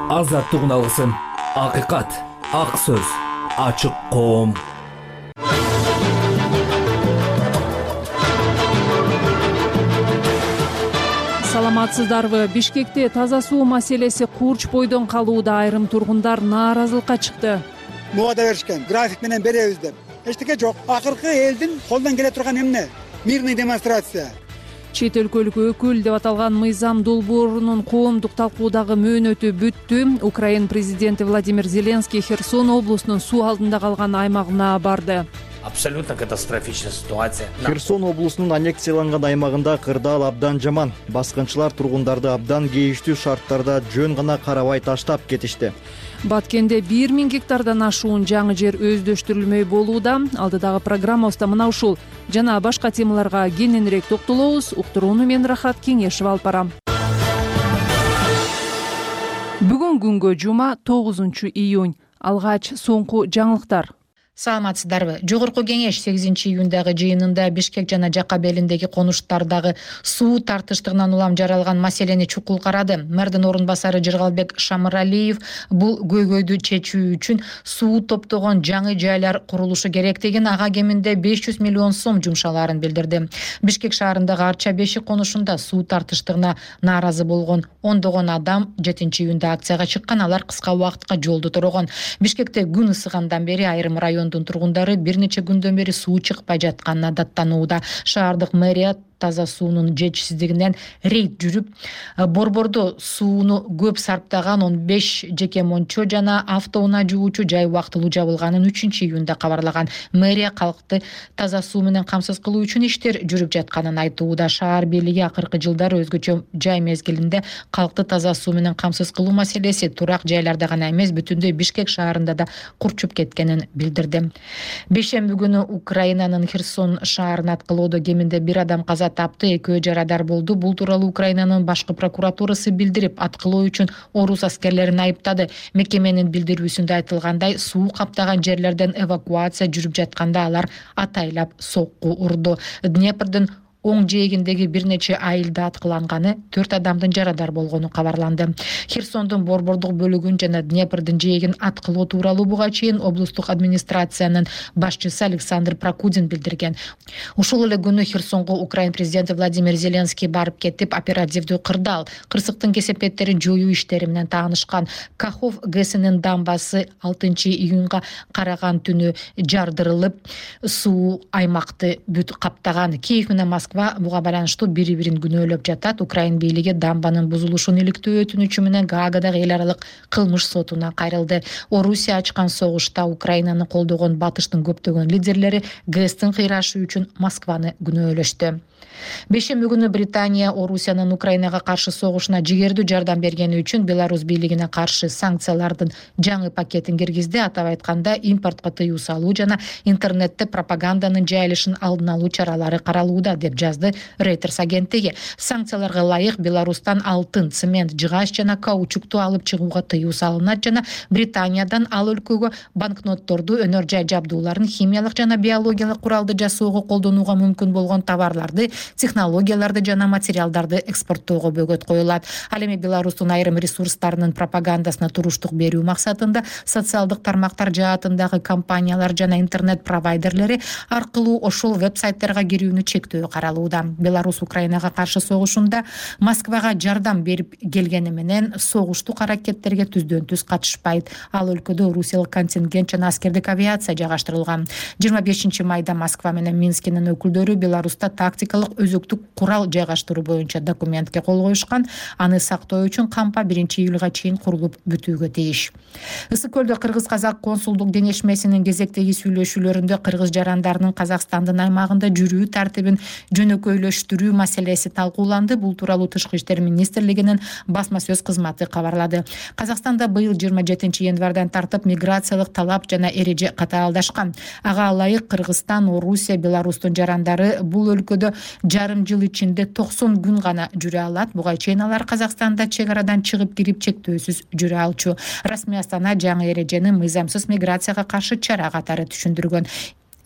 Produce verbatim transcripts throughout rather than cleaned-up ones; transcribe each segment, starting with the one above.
Азаттыгын алгысым. Акыйкат, ак сөз, ачык коом. Саламатсыздарбы? Бишкекте таза суу маселеси курч бойдон калууда, айрым тургундар нааразылыкка чыкты. Муада беришкен, график менен беребиз деп. Эчтеке жок. Акыркы элдин колдон келе турган эмне? Мирный демонстрация. Чет өлкөлүк өкүл деп аталган Мыйзам долбоорунун коомдук талкуудагы мөөнөтү бүттү. Украин президенти Владимир Зеленский Херсон облусунун суу алдында калган аймагына барды. Абсолютно катастрофичная ситуация. Херсон облусунун аннексияланган аймагында кырдаал абдан жаман. Баскынчылар тургундарды абдан кейиштүү шарттарда жөн гана карабай таштап кетишти. Баткенде бир миң гектардан ашуун жаңы жер өздөштүрүлмөй болууда. Алдыдагы программабызда мына ушул жана башка темаларга кененирээк токтолобуз. Уктурууну мен Рахат Кеңешев алып барам. Бүгүн күнгө жума тогузунчу июнь. Алгач соңку жаңылыктар. Саламатсыздарбы? Жогорку кеңеш сегизинчи июндагы жыйынында Бишкек жана Жакка белиндеги конуштардагы суу тартыштыгынан улам жаралган маселени чукул карады. Мэрдин орун басары Жыргалбек Шамыралиев бул көйгөйдү чечүү үчүн суу топтогон жаңы жайлар курулушу керектигин, ага кеминде беш жүз миллион сом жумшалаарын билдирди. Бишкек шаарындагы Арча беши конушунда суу тартыштыгына нааразы болгон ондогон адам жетинчи июнда акцияга чыккан. Алар кыска убакытка жолду тургон. Бишкекте күн ысыгандан бери айрым район тургундары бир нече күндөн бери суу чыкпай жатканына даттанууда. Шаардык мэрия таза суунун жетишсиздигинен рейд жүрүп, борбордо сууну көп сарптаган он беш жеке мончо жана автоунаа жуучу жай убактылуу жабылганын үчүнчү июнда кабарлаган. Мэрия калкты таза суу менен камсыз кылуу үчүн иштер жүрүп жатканын айтууда. Шаар бийлиги акыркы жылдары өзгөчө жай мезгилинде калкты таза суу менен камсыз кылуу маселеси турак жайларда гана эмес, бүтүндөй Бишкек шаарында да курчуп кеткенин билдирди. Бейшемби күнү Украинанын Херсон шаарын аткылоодо кеминде бир адам каза тапты, экөө жарадар болду. Бул тууралуу Украинанын башкы прокуратурасы билдирип, аткылоо үчүн орус аскерлерин айыптады. Мекеменин билдирүүсүндө айтылгандай, суу каптаган жерлерден эвакуация жүрүп жатканда алар атайлап сокку урду. Днепрдин оң жээгиндеги бир нече айылда аткыланганы, төрт адамдын жарадар болгону кабарланды. Херсондун борбордук бөлүгүн жана Днепрдин жээгин аткылоо тууралуу буга чейин облустук администрациянын башчысы Александр Прокудин билдирген. Ушул эле күнү Херсонго Украин президенти Владимир Зеленский барып кетип, оперативдүү кырдаал, кырсыктын кесепеттерин жоюу иштери менен таанышкан. Кахов ГЭСинин дамбасы алтынчы июнга караган түнү жардырылып, суу аймакты бүт каптаган. Киев менен Москва буга байланыштуу бири-бирин күнөөлөп жатат. Украин бийлиги дамбанын бузулушун иликтөө өтүнүчү менен Гаагадагы эл аралык кылмыш сотуна кайрылды. Орусия ачкан согушта Украинаны колдогон батыштын көптөгөн лидерлери ГЭСтин кыйрашы үчүн Москваны күнөөлөштү. Бейшемби күнү Британия Орусиянын Украинага каршы согушуна жигердүү жардам бергени үчүн Беларусь бийлигине каршы санкциялардын жаңы пакетин киргизди. Атап айтканда, импортко тыюу салуу жана интернетте пропаганданын жайылышын алдын алуу чаралары каралууда, деп жазды Reuters агенттиги. Санкцияларга ылайык Беларустан алтын, цемент, жыгач жана каучукту алып чыгууга тыюу салынат жана Британиядан ал өлкөгө банкнотторду, өнөр жай жабдууларын, химиялык жана биологиялык куралды жасоого колдонууга мүмкүн болгон товарларды, технологияларды жана материалдарды экспорттоого бөгөт коюлат. Ал эми Беларустун айрым ресурстарынын пропагандасына туруштук берүү максатында социалдык тармактар жаатындагы компаниялар жана интернет провайдерлери аркылуу ошол веб-сайттерге кирүүнү чектөө каралууда. Беларусь Украинага каршы согушунда Москвага жардам берип келгени менен согуштук аракеттерге түздөн түз катышпайт. Ал өлкөдө Русиялык контингент жана аскердик авиация жайгаштырылган. жыйырма бешинчи майда Москва менен Минскинин өкүлдөрү Беларуста тактикалык өзөктүк курал жайгаштыруу боюнча документке кол коюшкан. Аны сактоо үчүн кампа биринчи июлга чейин курулуп бүтүүгө тийиш. Ысык көлдө кыргыз-казак консулдук кеңешмесинин кезектеги сүйлөшүүлөрүндө кыргыз жарандарынын Казакстандын аймагында жүрүү тартибин жөнөкөйлөштүрүү маселеси талкууланды. Бул тууралуу Тышкы иштер министрлигинин басма сөз кызматы кабарлады. Казакстанда быйыл жыйырма жетинчи январдан тартып миграциялык талап жана эреже катаалдашкан. Ага ылайык Кыргызстан, Орусия, Беларустун жарандары бул өлкөдө жарым жыл ичинде токсон күн гана жүрө алат. Буга чейин алар Казакстанда чек арадан чыгып кирип чектөөсүз жүрө алчу. Расмий Астана жаңы эрежени мыйзамсыз миграцияга каршы чара катары түшүндүргөн.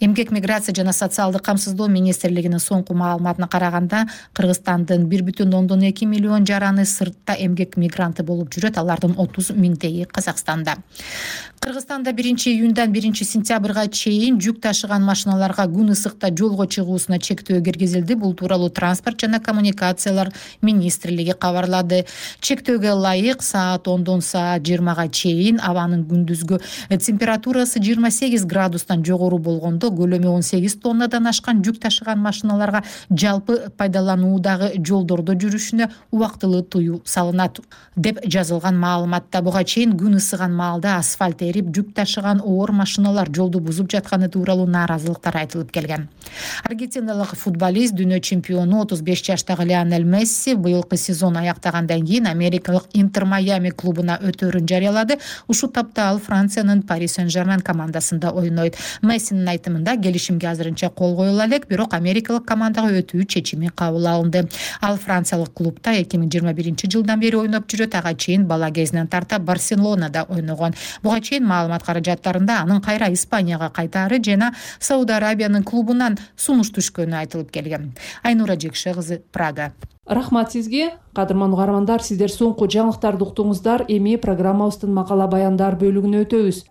Эмгек миграция жана социалдык камсыздоо министрлигинин соңку маалыматына караганда Кыргызстандын бир бүтүн ондон эки миллион жараны сыртта эмгек мигранты болуп жүрөт, алардын отуз миңдеги Казакстанда. Кыргызстанда биринчи июндан биринчи сентябрга чейин жүк ташыган машиналарга күн ысыкта жолго чыгуусуна чектөө киргизилди. Бул тууралуу транспорт жана коммуникациялар министрлиги кабарлады. Чектөөгө ылайык саат ондон саат жыйырмага чейин абанын күндүзгү температурасы жыйырма сегиз градустан жогору болгондо көлөмү он сегиз тоннадан ашкан жүк ташыган машиналарга жалпы пайдалануудагы жолдордо жүрүшүнө убактылуу тыюу салынат деп жазылган маалыматта. Буга чейин күн ысыган маалда асфальт эрип жүк ташыган оор машиналар жолду бузуп жатканы тууралуу нааразылыктар айтылып келген. Аргентиналык футболист, дүйнө чемпиону отуз беш жаштагы Лионель Месси быйылкы сезон аяктагандан кийин америкалык Интер Майами клубуна өтөөрүн жарыялады. Ушул тапта ал Франциянын Пари Сен-Жермен командасында ойнойт. Мессинин айтымында келишимге азырынча кол коюла элек, бирок америкалык командага өтүү чечими кабыл алынды. Ал франциялык клубта эки миң жыйырма биринчи жылдан бери ойноп жүрөт. Ага чейин бала кезинен тарта Барселонада ойногон. Буга чейин маалымат каражаттарында анын кайра Испанияга кайтаары жана Сауд Арабиянын клубунан сунуш түшкөнү айтылып келген. Айнура Жекше кызы, Прага. Рахмат сизге. Кадырман угармандар, сиздер соңку жаңылыктарды уктуңуздар. Эми программабыздын макала баяндар бөлүгүнө өтөбүз.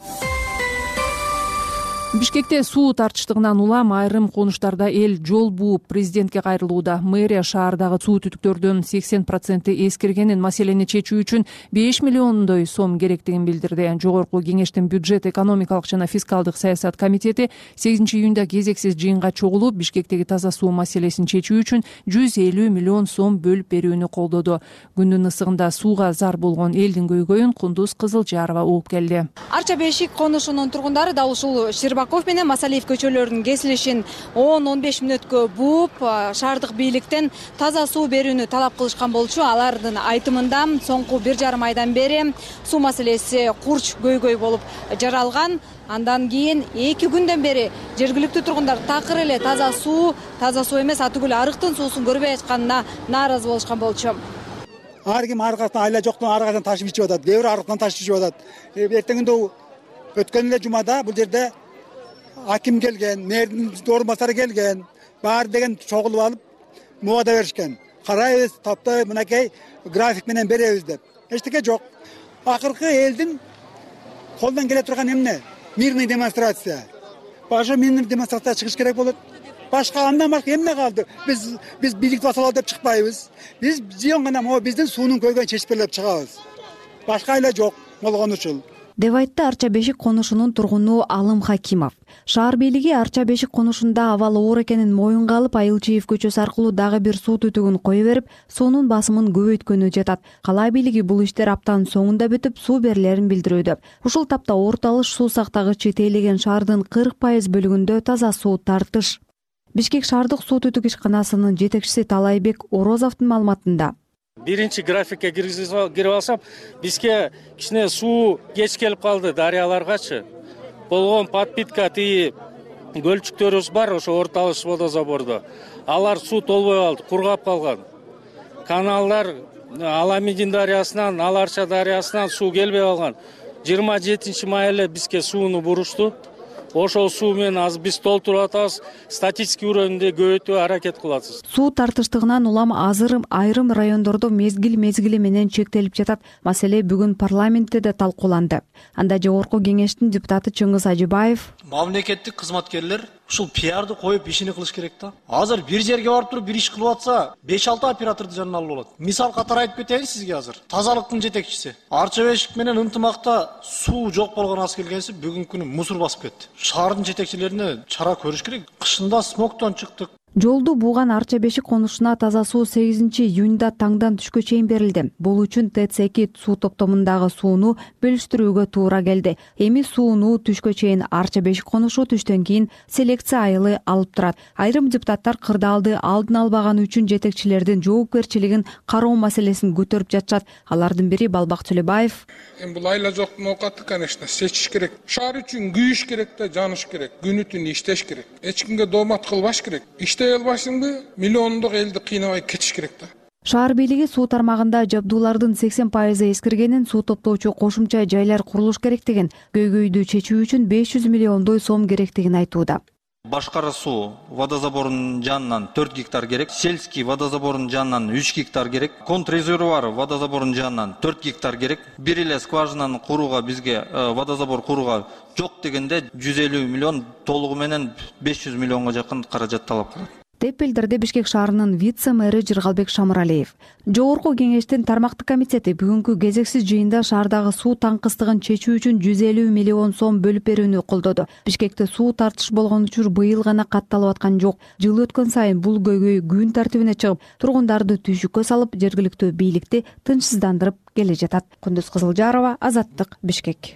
Бишкекте суу тартыштыгынан улам айрым конуштарда эл жол бууп президентке кайрылууда. Мэрия шаардагы суу түтүктөрдүн сексен проценти эскиргенин, маселени чечүү үчүн беш миллиондой сом керектигин билдирди. Жогорку кеңештин бюджет, экономикалык жана фискалдык саясат комитети сегизинчи июнда кезексиз жыйынга чогулуп, Бишкектеги таза суу маселесин чечүү үчүн жүз элүү миллион сом бөлүп берүүнү колдоду. Күндүн ысыгында сууга зар болгон элдин көйгөйүн Кундуз Кызылжарова угуп келди. Арча Бешик конушунун тургундары да ушул Баков менен Масалиев көчөлөрүнүн кесилишин он он беш мүнөткө бууп, шаардык бийликтен таза суу берүүнү талап кылышкан болчу. Алардын айтымында соңку бир жарым айдан бери суу маселеси курч көйгөй болуп жаралган. Андан кийин эки күндөн бери жергиликтүү тургундар такыр эле таза суу, таза суу эмес, атүгүл арыктын суусун көрбөй атканына нааразы болушкан болчу. Ар ким аркасынан айла жоктон аркадан ташып ичип атат, кээ бир арыктан ташып ичип атат. Эртеңинде өткөн эле жумада бул жерде аким келген, мэрдин орун басары келген, баары деген чогулуп алып, муада беришкен. Карайбыз, таптайбыз, мынакей график менен беребиз деп. Эчтеке жок. Акыркы элдин колдон келе турган эмне? Мирный демонстрация. Башка мирный демонстрация чыгыш керек болот. Башка андан башка эмне калды? Биз биз бийликти басалау деп чыкпайбыз. Биз жион гана могу биздин суунун көйгөйүн чечип берип чыгабыз. Башка айла жок болгон үчүн. деп айтты Арча Бешик конушунун тургуну Алым Хакимов. Шаар бийлиги Арча Бешик конушунда абал оор экенин моюнга алып, Айылчиев көчөсү аркылуу дагы бир суу түтүгүн кое берип, суунун басымын көбөйткөнү жатат. Кала бийлиги бул иштер аптанын соңунда бүтүп, суу берилерин билдирүүдө. Ушул тапта Орталыш суу сактагычы тейлеген шаардын кырк пайыз бөлүгүндө таза суу тартыш. Бишкек шаардык суу түтүк ишканасынын жетекчиси Талайбек Орозовдун маалыматында биринчи графикке кирип алсам, бизге кичине суу кеч келип калды дарыяларгачы. Болгон подпитка тиги көлчүктөрүбүз бар, ошо Орталыш водозабордо. Алар суу толбой калды, кургап калган. Каналдар Аламидин дарыясынан, Аларча дарыясынан суу келбей калган. жыйырма жетинчи май эле бизге сууну бурушту. Ошол суу менен азыр биз толтуруп атабыз, статистика уровенде көбөйтүүгө аракет кылабыз. Суу тартыштыгынан улам азыр айрым райондордо мезгил мезгили менен чектелип жатат. Маселе бүгүн парламентте да талкууланды. Анда жогорку кеңештин депутаты Чыңгыз Ажыбаев: мамлекеттик кызматкерлер ушул пиарды коюп ишини кылыш керек да. Азыр бир жерге барып туруп бир иш кылып атса, беш алты операторду жанына алып болот. Мисал катары айтып кетейин сизге азыр. Тазалыктын жетекчиси Арча Бешик менен ынтымакта суу жок болгон аз келгенси бүгүнкү күнү мусор басып кетти. Шаардын жетекчилерине чара көрүш керек. Кышында смогтон чыктык. Жолду бууган Арча Бешик конушуна таза суу сегизинчи июнда таңдан түшкө чейин берилди. Бул үчүн ТЭЦ эки суу топтомундагы сууну бөлүштүрүүгө туура келди. Эми сууну түшкө чейин Арча Бешик конушу түштөн кийин селекция айылы алып турат. Айрым депутаттар кырдаалды алдын албаганы үчүн жетекчилердин жоопкерчилигин кароо маселесин көтөрүп жатышат. Алардын бири Балбак Төлөбаев: Эми бул айла жоктун оокаты, конечно, сечиш керек. Шаар үчүн күйүш керек да, жаныш керек. Күнү түнү иштеш керек. Эч кимге доомат кылбаш керек. Иштей албашыңды миллиондук элди кыйнабай кетиш керек да. Шаар бийлиги суу тармагында жабдуулардын сексен пайызы эскиргенин, суу топтоочу кошумча жайлар курулуш керектигин, көйгөйдү чечүү үчүн беш жүз миллиондой сом керектигин айтууда. Башкара суу водозаборунун жанынан төрт гектар керек, сельский водозаборунун жанынан үч гектар керек, контррезервуар водозаборунун жанынан төрт гектар керек. Бир эле скважинаны курууга бизге водозабор курууга жок дегенде жүз элүү миллион, толугу менен беш жүз миллионго жакын каражат талап кылат деп билдирди Бишкек шаарынын вице-мэри Жыргалбек Шамыралиев. Жогорку кеңештин тармактык комитети бүгүнкү кезексиз жыйында шаардагы суу таңкыстыгын чечүү үчүн жүз элүү миллион сом бөлүп берүүнү колдоду. Бишкекте суу тартыш болгон учур быйыл гана катталып аткан жок. Жыл өткөн сайын бул көйгөй күн тартибине чыгып, тургундарды түйшүккө салып, жергиликтүү бийликти тынчсыздандырып келе жатат. Кундуз Кызылжарова, Азаттык, Бишкек.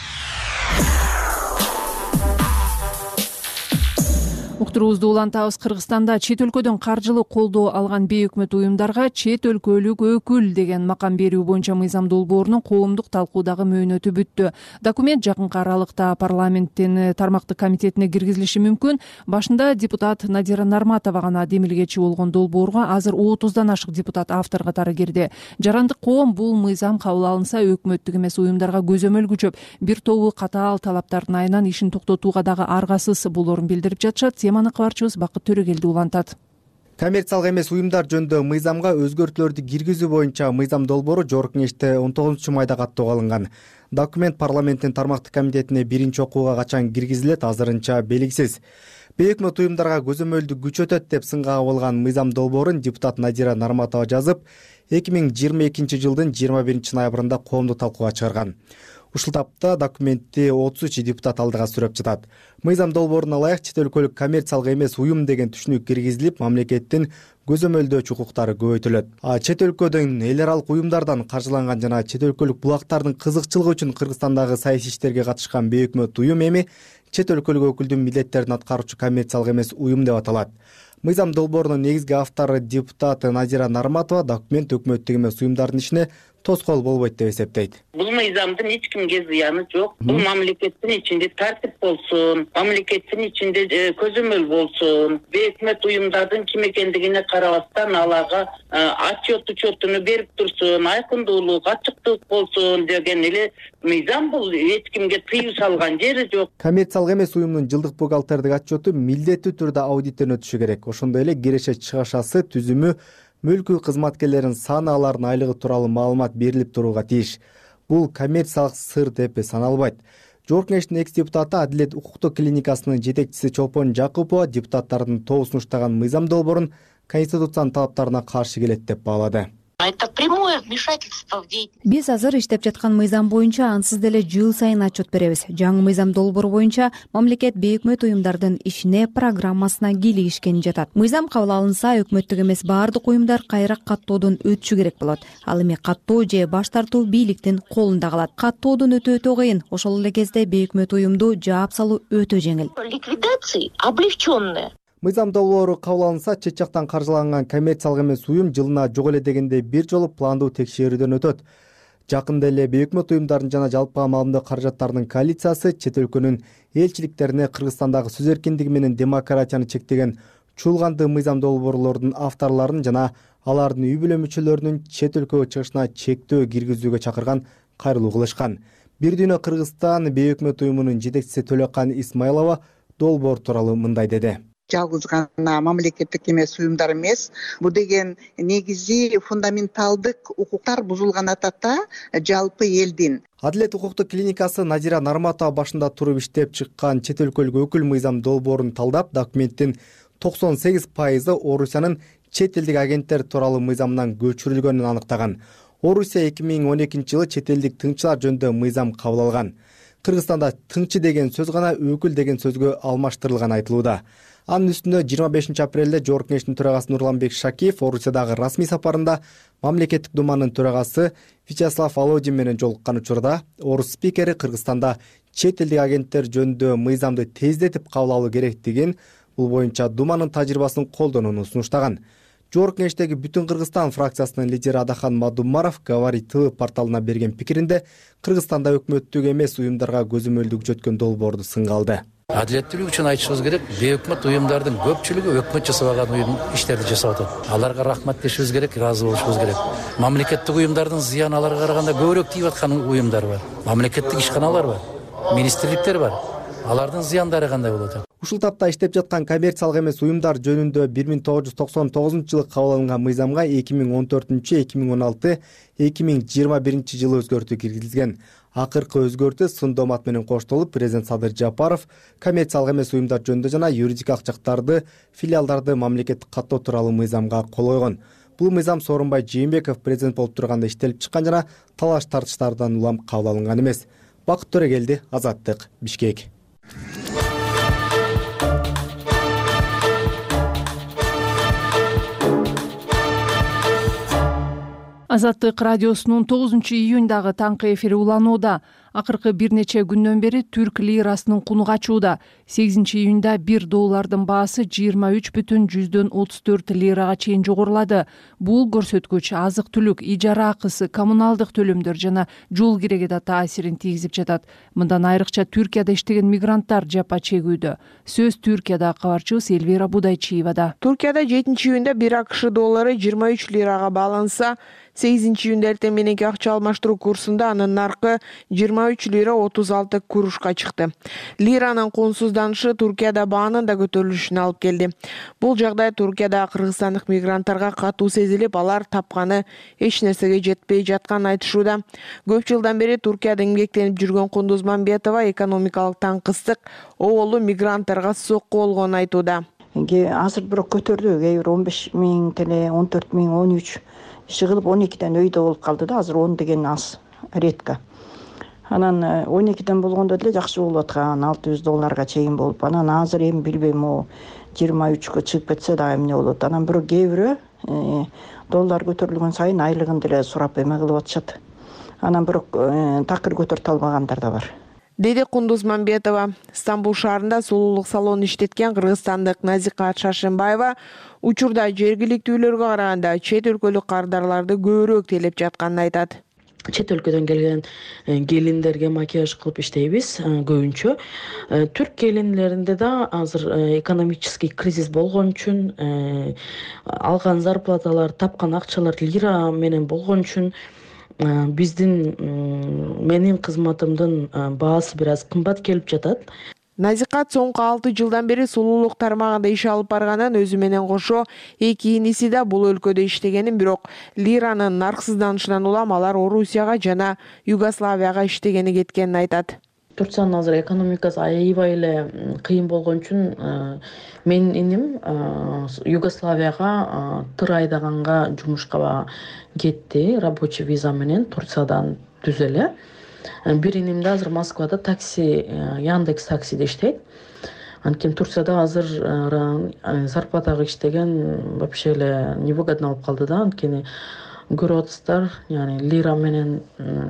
Уктуруубузду улантабыз. Кыргызстанда чет өлкөдөн каржылык колдоо алган бейөкмөт уюмдарга чет өлкөлүк өкүл деген макам берүү боюнча мыйзам долбоорунун коомдук талкуудагы мөөнөтү бүттү. Документ жакынкы аралыкта парламенттин тармактык комитетине киргизилиши мүмкүн. Башында депутат Надира Нарматова гана демилгечи болгон долбоорго азыр отуздан ашык депутат автор катары кирди. Жарандык коом бул мыйзам кабыл алынса өкмөттүк эмес уюмдарга көзөмөл күчөп, бир тобу катаал талаптардын айынан ишин токтотууга дагы аргасыз болорун билдирип жатышат. Теманы кабарчыбыз Бакыт Төрөгелди улантат. Коммерциялык эмес уюмдар жөнүндө мыйзамга өзгөртүүлөрдү киргизүү боюнча мыйзам долбоору жогорку кеңеште он тогузунчу майда каттоого алынган. Документ парламенттин тармактык комитетине биринчи окууга качан киргизилет азырынча белгисиз. Бейөкмөт уюмдарга көзөмөлдү күчөтөт деп сынга кабылган мыйзам долбоорун депутат Надира Нарматова жазып, эки миң жыйырма экинчи жылдын жыйырма биринчи ноябрында коомдук талкууга чыгарган. Ушул тапта документти отуз үч депутат алдыга сүрөп жатат. Мыйзам долбооруна ылайык чет өлкөлүк коммерциялык эмес уюм деген түшүнүк киргизилип, мамлекеттин көзөмөлдөөчү укуктары көбөйтүлөт. А чет өлкөдөн эл аралык уюмдардан каржыланган жана чет өлкөлүк булактардын кызыкчылыгы үчүн Кыргызстандагы саясий иштерге катышкан бейөкмөт уюм эми чет өлкөлүк өкүлдүн милдеттерин аткаруучу коммерциялык эмес уюм деп аталат. Мыйзам долбоорунун негизги автору депутат Надира Нарматова документ өкмөттүк эмес уюмдардын ишине тоскоол болбойт деп эсептейт. Бул мыйзамдын эч кимге зыяны жок. Бул мамлекеттин ичинде тартип болсун, мамлекеттин ичинде көзөмөл болсун, бейөкмөт уюмдардын ким экендигине карабастан аларга отчет учетуну берип турсун, айкындуулук, ачыктык болсун деген эле мыйзам. Бул эч кимге тыюу салган жери жок. Коммерциялык эмес уюмдун жылдык бухгалтердик отчету милдеттүү түрдө аудиттен өтүшү керек. Ошондой эле киреше чыгашасы, түзүмү, мүлкү кызматкерлеринин саны, алардын айлыгы тууралуу маалымат берилип турууга тийиш. Бул коммерциялык сыр деп саналбайт. Жогорку кеңештин экс депутаты Адилет укуктук клиникасынын жетекчиси Чолпон Жакупова депутаттардын тобу сунуштаган мыйзам долбоорун конституциянын талаптарына каршы келет деп баалады. Это прямое вмешательство в деятельность. Биз азыр иштеп жаткан мыйзам боюнча ансыз деле жыл сайын отчет беребиз. Жаңы мыйзам долбоору боюнча мамлекет бейөкмөт уюмдардын ишине, программасына кийлигишкен жатат. Мыйзам кабыл алынса, өкмөттүк эмес баардык уюмдар кайра каттоодон өтүшү керек болот. Ал эми каттоо же баш тартуу бийликтин колунда калат. Каттоодон өтүү өтө кыйын. Ошол эле кезде бейөкмөт уюмду жаап салуу өтө жеңил. Ликвидации облегченные. Мыйзам долбоору кабыл алынса, чет жактан каржыланган коммерциялык эмес уюм жылына жок эле дегенде бир жолу пландуу текшерүүдөн өтөт. Жакында эле бейөкмөт уюмдардын жана жалпы маалымдоо каражаттарынын коалициясы чет өлкөнүн элчиликтерине Кыргызстандагы сөз эркиндиги менен демократияны чектеген чуулганды мыйзам долбоорлордун авторлорун жана алардын үй бүлө мүчөлөрүнүн чет өлкөгө чыгышына чектөө киргизүүгө чакырган кайрылуу кылышкан. Бир дүйнө Кыргызстан бейөкмөт уюмунун жетекчиси Төлөкан Исмайлова долбоор тууралуу мындай деди. Жалгыз гана мамлекеттик эмес уюмдар эмес, бул деген негизи фундаменталдык укуктар бузулган атата жалпы элдин. Адилет укуктук клиникасы Надира Нарматова башында туруп иштеп чыккан чет өлкөлүк өкүл мыйзам долбоорун талдап, документтин токсон сегиз пайызы Орусиянын чет элдик агенттер тууралуу мыйзамынан көчүрүлгөнүн аныктаган. Орусия эки миң он экинчи жылы чет элдик тыңчылар жөнүндө мыйзам кабыл алган. Кыргызстанда тыңчы деген сөз гана өкүл деген сөзгө алмаштырылган айтылууда. Анын үстүнө жыйырма бешинчи апрелде Жогорку кеңештин төрагасы Нурланбек Шакиев Орусиядагы расмий сапарында мамлекеттик думанын төрагасы Вячеслав Володин менен жолуккан учурда орус спикери Кыргызстанда чет элдик агенттер жөнүндө мыйзамды тездетип кабыл алуу керектигин, бул боюнча думанын тажрыйбасын колдонууну сунуштаган. Жогорку кеңештеги Бүтүн Кыргызстан фракциясынын лидери Адахан Мадумаров Говорит ТВ порталына берген пикиринде Кыргызстанда өкмөттүк эмес уюмдарга көзөмөлдү күчөткөн долбоорду сынга алды. Адилеттүүлүк үчүн айтышыбыз керек, бейөкмөт уюмдардын көпчүлүгү өкмөт жасабаган уюм иштерди жасап атат. Аларга рахмат дешибиз керек, ыраазы болушубуз керек. Мамлекеттик уюмдардын зыяны аларга караганда көбүрөөк тийип аткан уюмдар бар. Мамлекеттик ишканалар бар, министрликтер бар. Алардын зыяндары кандай болот? Ушул тапта иштеп жаткан коммерциялык эмес уюмдар жөнүндө бир миң тогуз жүз токсон тогузунчу жылы кабыл алынган мыйзамга эки миң он төртүнчү эки миң он алты эки миң жыйырма биринчи жылы өзгөртүү киргизилген. Акыркы өзгөртүү сын доомат менен коштолуп, президент Садыр Жапаров коммерциялык эмес уюмдар жөнүндө жана юридикалык жактарды, филиалдарды мамлекеттик каттоо тууралуу мыйзамга кол койгон. Бул мыйзам Сооронбай Жээнбеков президент болуп турганда иштелип чыккан жана талаш тартыштардан улам кабыл алынган эмес. Бакыт Төрөгелди, Азаттык, Бишкек. Азаттык радиосунун тогузунчу июндагы таңкы эфири уланууда. Акыркы бир нече күндөн бери түрк лирасынын куну качууда. сегизинчи июнда бир доллардын баасы жыйырма үч бүтүн жүздөн отуз төрт лирага чейин жогорулады. Бул көрсөткүч азык-түлүк, ижара акысы, коммуналдык төлөмдөр жана жол киреге да таасирин тийгизип жатат. Мындан айрыкча Түркияда иштеген мигранттар жапа чегүүдө. Сөз Түркияда кабарчыбыз Элвира Будайчиевада. Түркияда жетинчи июнда бир АКШ доллары жыйырма үч лирага бааланса, сегизинчи июнда эртең мененки акча алмаштыруу курсунда анын наркы жыйырма үч лира отуз алты курушка чыкты. Лиранын кунсузданышы Түркияда баанын да көтөрүлүшүнө алып келди. Бул жагдай Түркияда кыргызстандык мигранттарга катуу сезилип, алар тапканы эч нерсеге жетпей жатканын айтышууда. Көп жылдан бери Түркияда эмгектенип жүргөн Кундуз Мамбетова экономикалык таңкыстык оболу мигранттарга сокку болгонун айтууда. Азыр бирок көтөрдү, кээ бир он беш миң теле, он төрт миң, он үч иши кылып он экиден өйдө болуп калды да, азыр он деген аз, редко. Анан он экиден болгондо деле жакшы болуп аткан, алты жүз долларга чейин болуп, анан азыр эми билбейм, о жыйырма үчкө чыгып кетсе да эмне болот. Анан бирок кээ бирөө доллар көтөрүлгөн сайын айлыгын деле сурап эме кылып атышат. Анан бирок такыр көтөртө албагандар да бар. Деди Кундуз Мамбетова. Стамбул шаарында сулуулук салонун иштеткен кыргызстандык Назикат Шашынбаева учурда жергиликтүүлөргө караганда чет өлкөлүк кардарларды көбүрөөк тейлеп жатканын айтат. Чет өлкөдөн келген келиндерге макияж кылып иштейбиз көбүнчө. Түрк келиндеринде да азыр экономический кризис болгон үчүн, алган зарплаталар, тапкан акчалар лира менен болгон үчүн биздин менин кызматымдын баасы бир аз кымбат келип жатат. Назикат соңку алты жылдан бери сулуулук тармагында иш алып барганын, өзү менен кошо эки иниси да бул өлкөдө иштегенин, бирок лиранын нарксызданышынан улам алар Орусияга жана Югославияга иштегени кеткенин айтат. Турциянын азыр экономикасы аябай эле кыйын болгон үчүн менин иним Югославияга тыр айдаганга жумушка кетти, рабочий виза менен Турциядан түз эле. Бир иним да азыр Москвада такси, Яндекс таксиде иштейт. Анткени Турцияда азыр зарплатага иштеген вообще эле невыгодно болуп калды да, анткени көрүп атасыздар, яны лира менен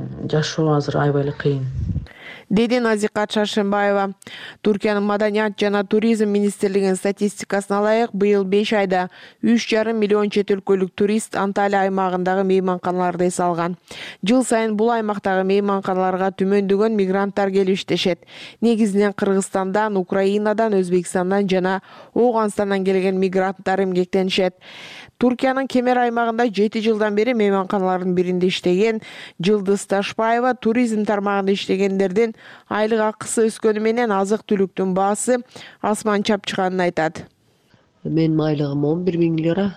жашоо азыр аябай эле кыйын. Деди Назикат Шашынбаева. Түркиянын маданият жана туризм министрлигинин статистикасына ылайык, быйыл беш айда үч жарым миллион чет өлкөлүк турист Анталия аймагындагы мейманканаларда эс алган. Жыл сайын бул аймактагы мейманканаларга түмөндөгөн мигранттар келип иштешет. Негизинен Кыргызстандан, Украинадан, Өзбекстандан жана Ооганстандан келген мигранттар эмгектенишет. Түркиянын Кемер аймагында жети жылдан бери мейманканалардын биринде иштеген Жылдыз Ташбаева туризм тармагында иштегендердин айлык акысы өскөнү менен азык-түлүктүн баасы асман чапчыганын айтат. Менин айлыгым он бир миң лира.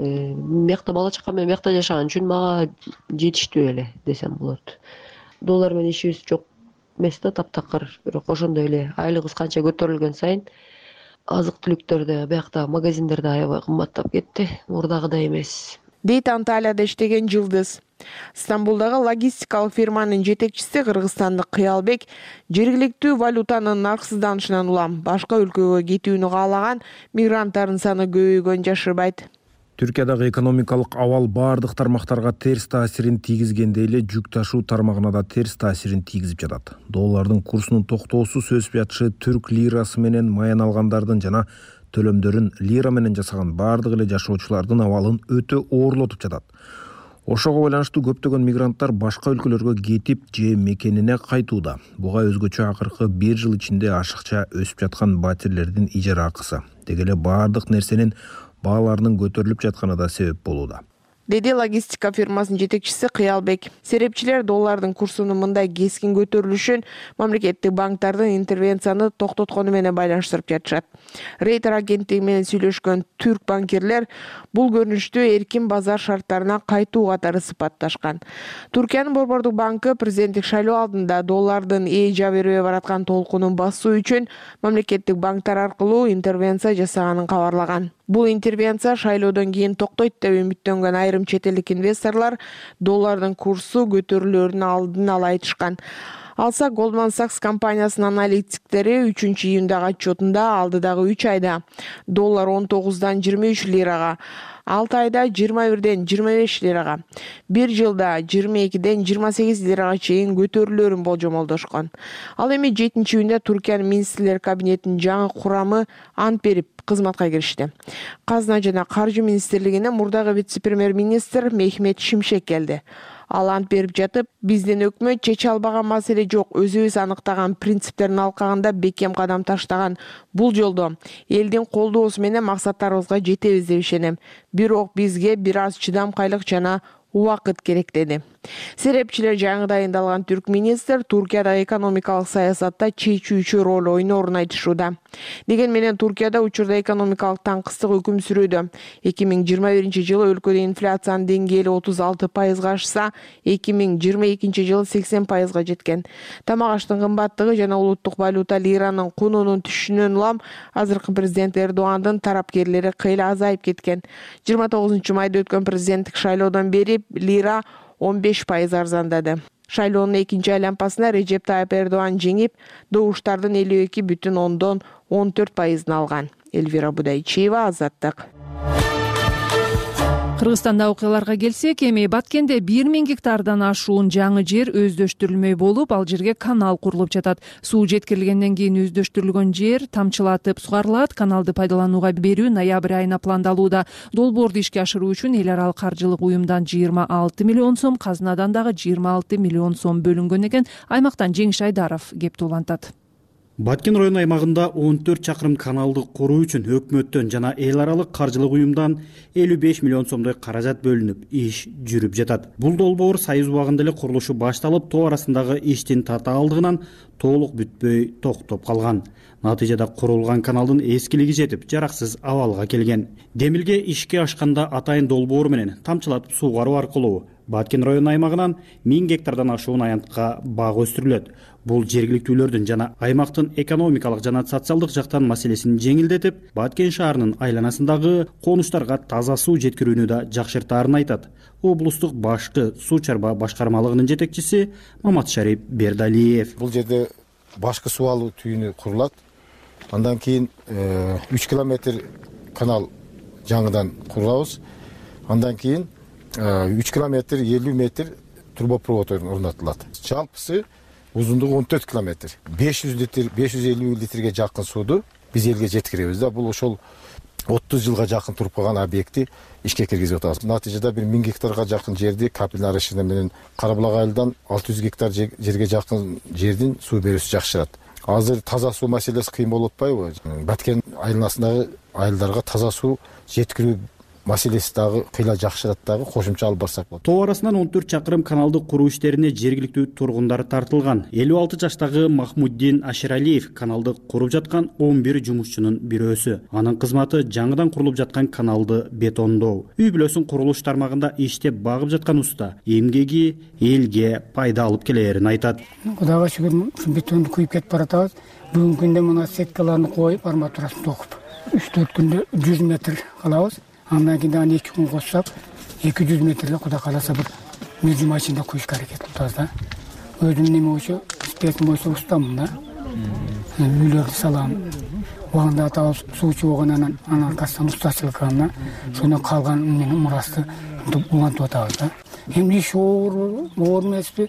Мекте бала чака менен мекте жашаган үчүн мага жетиштүү эле десем болот. Доллар менен ишибиз жок эмес да, таптакыр. Бирок ошондой эле айлыгыбыз канча көтөрүлгөн сайын азык-түлүктөрдө, биякта магазиндерде аябай кымбаттап кетти, мурдагыдай эмес. Дейт Анталияда иштеген Жылдыз. Стамбулдагы логистикалык фирманын жетекчиси кыргызстандык Кыялбек жергиликтүү валютанын нарксызданышынан улам башка өлкөгө кетүүнү каалаган мигранттардын саны көбөйгөнүн жашырбайт. Түркиядагы экономикалык абал бардык тармактарга терс таасирин тийгизгендей эле жүк ташуу тармагына да терс таасирин тийгизип жатат. Доллардын курсунун токтоосуз өсүп жатышы түрк лирасы менен маян алгандардын жана төлөмдөрүн лира менен жасаган бардык эле жашоочулардын абалын өтө оорлотуп жатат. Ошого байланыштуу көптөгөн мигранттар башка өлкөлөргө кетип же мекенине кайтууда. Буга өзгөчө акыркы бир жыл ичинде ашыкча өсүп жаткан батирлердин ижара акысы, деги эле бардык нерсенин бааларынын көтөрүлүп жатканы да себеп болууда. деди логистика фирмасынын жетекчиси Кыялбек. Серепчилер доллардын курсунун мындай кескин көтөрүлүшүн мамлекеттик банктардын интервенцияны токтоткону менен байланыштырып жатышат. Рейтер агенттиги менен сүйлөшкөн түрк банкирлер бул көрүнүштү эркин базар шарттарына кайтуу катары сыпатташкан. Туркиянын Борбордук банкы президенттик шайлоо алдында доллардын эжа бербей бараткан толкунун басуу үчүн мамлекеттик банктар аркылуу интервенция жасаганын кабарлаган. Бул интервенция шайлоодон кийин токтойт деп үмүттөнгөн айрым чет элдик инвесторлор доллардын курсу көтөрүлөрүнүн алдын ала айтышкан. Алса Goldman Sachs компаниясынын аналитиктери үчүнчү июндагы отчетунда алдыдагы үч айда доллар он тогуздан жыйырма үч лирага, алты айда жыйырма бирден жыйырма беш лирага, бир жылда жыйырма экиден жыйырма сегиз лирага чейин көтөрүлөрүн болжомолдошкон. Ал эми жетинчи июнда Туркиянын министрлер кабинетинин жаңы курамы ант берип кызматка киришти. Казына жана каржы министрлигине мурдагы вице-премьер-министр Мехмет Шимшек келди. Ал ант берип жатып, биздин өкмөт чече албаган маселе жок, өзүбүз аныктаган принциптерин алкаганда бекем кадам таштаган. Бул жолдо элдин колдоосу менен максаттарыбызга жетебиз деп ишенем. Бирок бизге бир аз чыдамкайлык жана убакыт керек деди. Серепчилер жаңы дайындалган түрк министр Туркиядагы экономикалык саясатта чечүүчү роль ойноорун айтышууда. Деген менен Туркияда учурда экономикалык таңкыстык өкүм сүрүүдө. эки миң жыйырма биринчи жылы өлкөдө инфляциянын деңгээли отуз алты пайызга ашса, эки миң жыйырма экинчи жылы сексен пайызга жеткен. Тамак аштын кымбаттыгы жана улуттук валюта лиранын кунунун түшүшүнөн улам азыркы президент Эрдогандын тарапкерлери кыйла азайып кеткен. жыйырма тогузунчу майда өткөн президенттик шайлоодон бери лира он беш пайыз арзандады. Шайлоонун экинчи айланпасына Режеп Тайып Эрдоган жеңип, добуштардын элүү эки бүтүн ондон он төрт пайызын алган. Эльвира Будайчиева, Азаттык. Кыргызстанда окуяларга келсек, эми Баткенде бир миң гектардан ашуун жаңы жер өздөштүрүлмөй болуп, ал жерге канал курулуп жатат. Суу жеткирилгенден кийин өздөштүрүлгөн жер тамчылатып сугарылат. Каналды пайдаланууга берүү ноябрь айына пландалууда. Долбоорду ишке ашыруу үчүн эл аралык каржылык уюмдан жыйырма алты миллион сом, казынадан дагы жыйырма алты миллион сом бөлүнгөн экен. Аймактан Жеңиш Айдаров кеп улантат. Баткен району аймагында он төрт чакырым каналды куруу үчүн өкмөттөн жана эл аралык каржылык уюмдан элүү беш миллион сомдой каражат бөлүнүп, иш жүрүп жатат. Бул долбоор сайыз убагында эле курулушу башталып, тоо арасындагы иштин татаалдыгынан толук бүтпөй токтоп калган. Натыйжада курулган каналдын эскилиги жетип, жараксыз абалга келген. Демилге ишке ашканда атайын долбоор менен тамчылатып суугаруу аркылуу Баткен району аймагынан миң гектардан ашуун аянтка бак өстүрүлөт. Бул жергиликтүүлөрдүн жана аймактын экономикалык жана социалдык жактан маселесин жеңилдетип, Баткен шаарынын айланасындагы конуштарга таза суу жеткирүүнү да жакшыртаарын айтат. Облустук башкы суу чарба башкармалыгынын жетекчиси Маматшарип Бердалиев. Бул жерде башкы суу алуу түйүнү курулат. Андан кийин үч километр канал жаңыдан курабыз. Андан кийин үч километр элүү метр трубопровод орнотулат. Жалпысы узундугу он төрт километр. беш жүз литр, беш жүз элүү литрге жакын сууду биз элге жеткиребиз да. Бул ошол отуз жылга жакын туруп калган объекти ишке киргизип атабыз. Натыйжада бир миң гектарга жакын жерди капельный расширение менен Карабулак айылдан алты жүз гектар жерге жакын жердин суу берүүсү жакшырат. Азыр таза суу маселеси кыйын болуп атпайбы? Баткен айланасындагы айылдарга таза суу жеткирүү маселеси дагы кыйла жакшырат дагы, кошумча алып барсак болот. Тоо арасынан он төрт чакырым каналды куруу иштерине жергиликтүү тургундар тартылган. элүү алты жаштагы Махмуддин Аширалиев каналды куруп жаткан он бир жумушчунун бирөөсү. Анын кызматы жаңыдан курулуп жаткан каналды бетондоо. Үй бүлөсүн курулуш тармагында иштеп багып жаткан уста эмгеги элге пайда алып келерин айтат. Кудайга шүгүр, ушу бетонду күйүп кетип баратабыз. Бүгүнкү күндө мына сеткаларды коюп, арматурасын токуп, үч төрт күндө жүз метр калабыз. Андан кийин эки күн коссак, эки жүз метрге Кудай кааласа бир жүз машина куюшка аракет кылабыз да. Өзүм неме болсо, спиртим болсо устамын да. Үйлөрдү салам. Убагында атабыз суучу болгон анан аркасынан устачылык кылганда, шондон калган менен мурасты улантып атабыз да. Эми иш оор, оор эмеспи?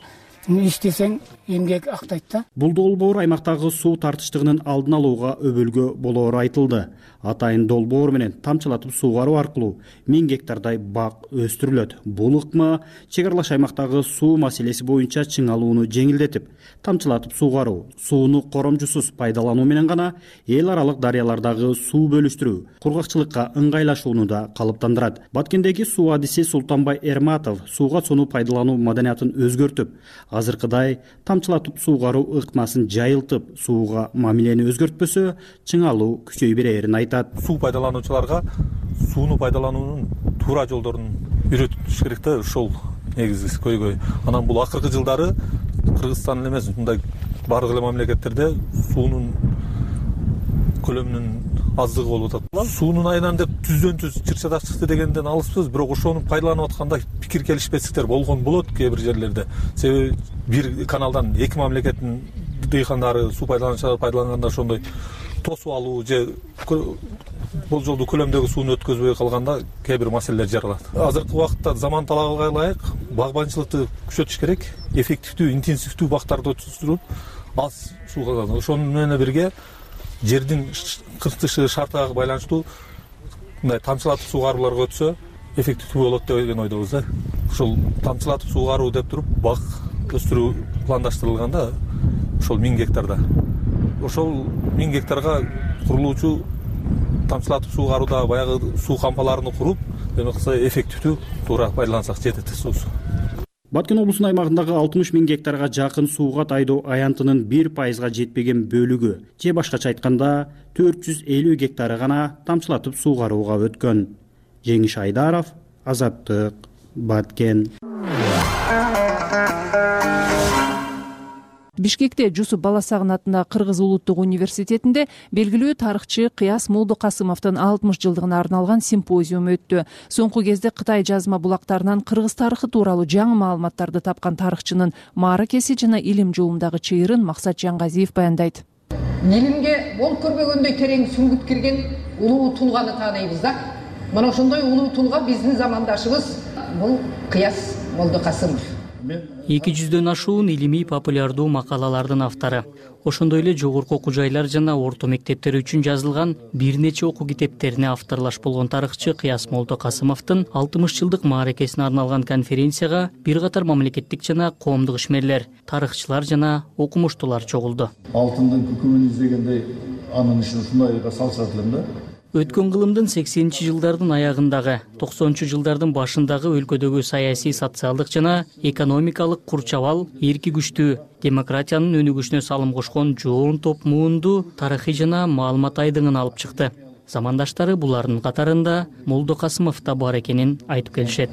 иштесең эмгек актайт да. Бул долбоор аймактагы суу тартыштыгынын алдын алууга өбөлгө болоору айтылды. Атайын долбоор менен тамчылатып суугаруу аркылуу миң гектардай бак өстүрүлөт. Бул ыкма чек аралаш аймактагы суу маселеси боюнча чыңалууну жеңилдетип, тамчылатып суугаруу, сууну коромжусуз пайдалануу менен гана эл аралык дарыялардагы суу бөлүштүрүү, кургакчылыкка ыңгайлашууну да калыптандырат. Баткендеги суу адиси Султанбай Эрматов сууга сууну пайдалануу маданиятын өзгөртүп, азыркыдай тамчылатып суугаруу ыкмасын жайылтып, сууга мамилени өзгөртпөсө, чыңалуу күчөй берерин айтат. Суу пайдалануучуларга сууну пайдалануунун туура жолдорун үйрөтүш керек да, ошол негизи көйгөй. Анан бул акыркы жылдары Кыргызстан эле эмес, мындай бардык эле мамлекеттерде суунун көлөмүнүн аздыгы болуп атат. Суунун айынан деп түздөн түз чыр-чатак чыкты дегенден алыспыз, бирок ошону пайдаланып атканда пикир келишпестиктер болгон болот кээ бир жерлерде. Себеби бир каналдан эки мамлекеттин дыйкандары, суу пайдалануучулары пайдаланганда ошондой тосуп алуу же болжолдуу көлөмдөгү сууну өткөзбөй калганда кээ бир маселелер жаралат. Азыркы убакытта заман талабыга ылайык багбанчылыкты күчөтүш керек, эффективдүү, интенсивдүү бактарды өткөрүп, аз сууга алат. Ошону менен бирге жердин кыртышы шартына байланыштуу мындай тамчылатып суугарууларга өтсө эффективдүү болот деген ойдобуз да. Ошол тамчылатып суугаруу деп туруп бак өстүрүү пландаштырылганда ошол миң гектарда. Ошол миң гектарга курулуучу тамчылатып суугарууда баягы суу кампаларын куруп, демек эффективдүү туура пайдалансак жетет суусу. Баткен облусунун аймагындагы алтымыш миң гектарга жакын сууга тайдоо аянтынын бир пайызга жетпеген бөлүгү, же башкача айтканда төрт жүз элүү гектары гана тамчылатып суугарууга өткөн. Жеңиш Айдаров, Азаттык, Баткен. Бишкекте Жусуп Баласагын атындагы Кыргыз улуттук университетинде белгилүү тарыхчы Кыяс Молдокасымовдун алтымыш жылдыгына арналган симпозиум өттү. Соңку кезде Кытай жазма булактарынан кыргыз тарыхы тууралуу жаңы маалыматтарды тапкан тарыхчынын мааракеси жана илим жолундагы чыйырын Максат Жаңгазиев баяндайт. Илимге бол көрбөгөндөй терең сүңгүп кирген улуу тулганы тааныйбыз да. Мына ошондой улуу тулга биздин замандашыбыз бул Кыяс Молдокасымов. эки жүздөн ашуун илимий популярдуу макалалардын автору. Ошондой эле жогорку окуу жайлар жана орто мектептер үчүн жазылган бир нече окуу китептерине авторлаш болгон тарыхчы Кыяс Молдокасымовдун алтымыш жылдык мааракесине арналган конференцияга бир катар мамлекеттик жана коомдук ишмерлер, тарыхчылар жана окумуштуулар чогулду. Алтындын күкүмүн издегендей анын ишин ушундайга салышат элем да. Өткөн кылымдын сексенинчи жылдардын аягындагы, токсонунчу жылдардын башындагы өлкөдөгү саясий, социалдык жана экономикалык курчабал эрки күчтүү демократиянын өнүгүшүнө салым кошкон жоон топ муунду тарыхый жана маалымат айдыңын алып чыкты. Замандаштары булардын катарында Молдокасымов да бар экенин айтып келишет.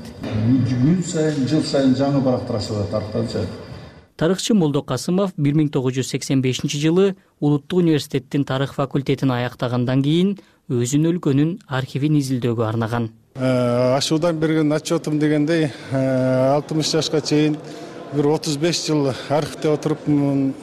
Күн сайын, жыл сайын жаңы барактар ачылат тарыхтан. Тарыхчы Молдокасымов бир миң тогуз жүз сексен бешинчи жылы Улуттук университеттин тарых факультетин аяктагандан кийин өзүнүн өлкөнүн архивин изилдөөгө арнаган. Ашуудан берген отчетум дегендей алтымыш жашка чейин бир отуз беш жыл архивде отурупмун.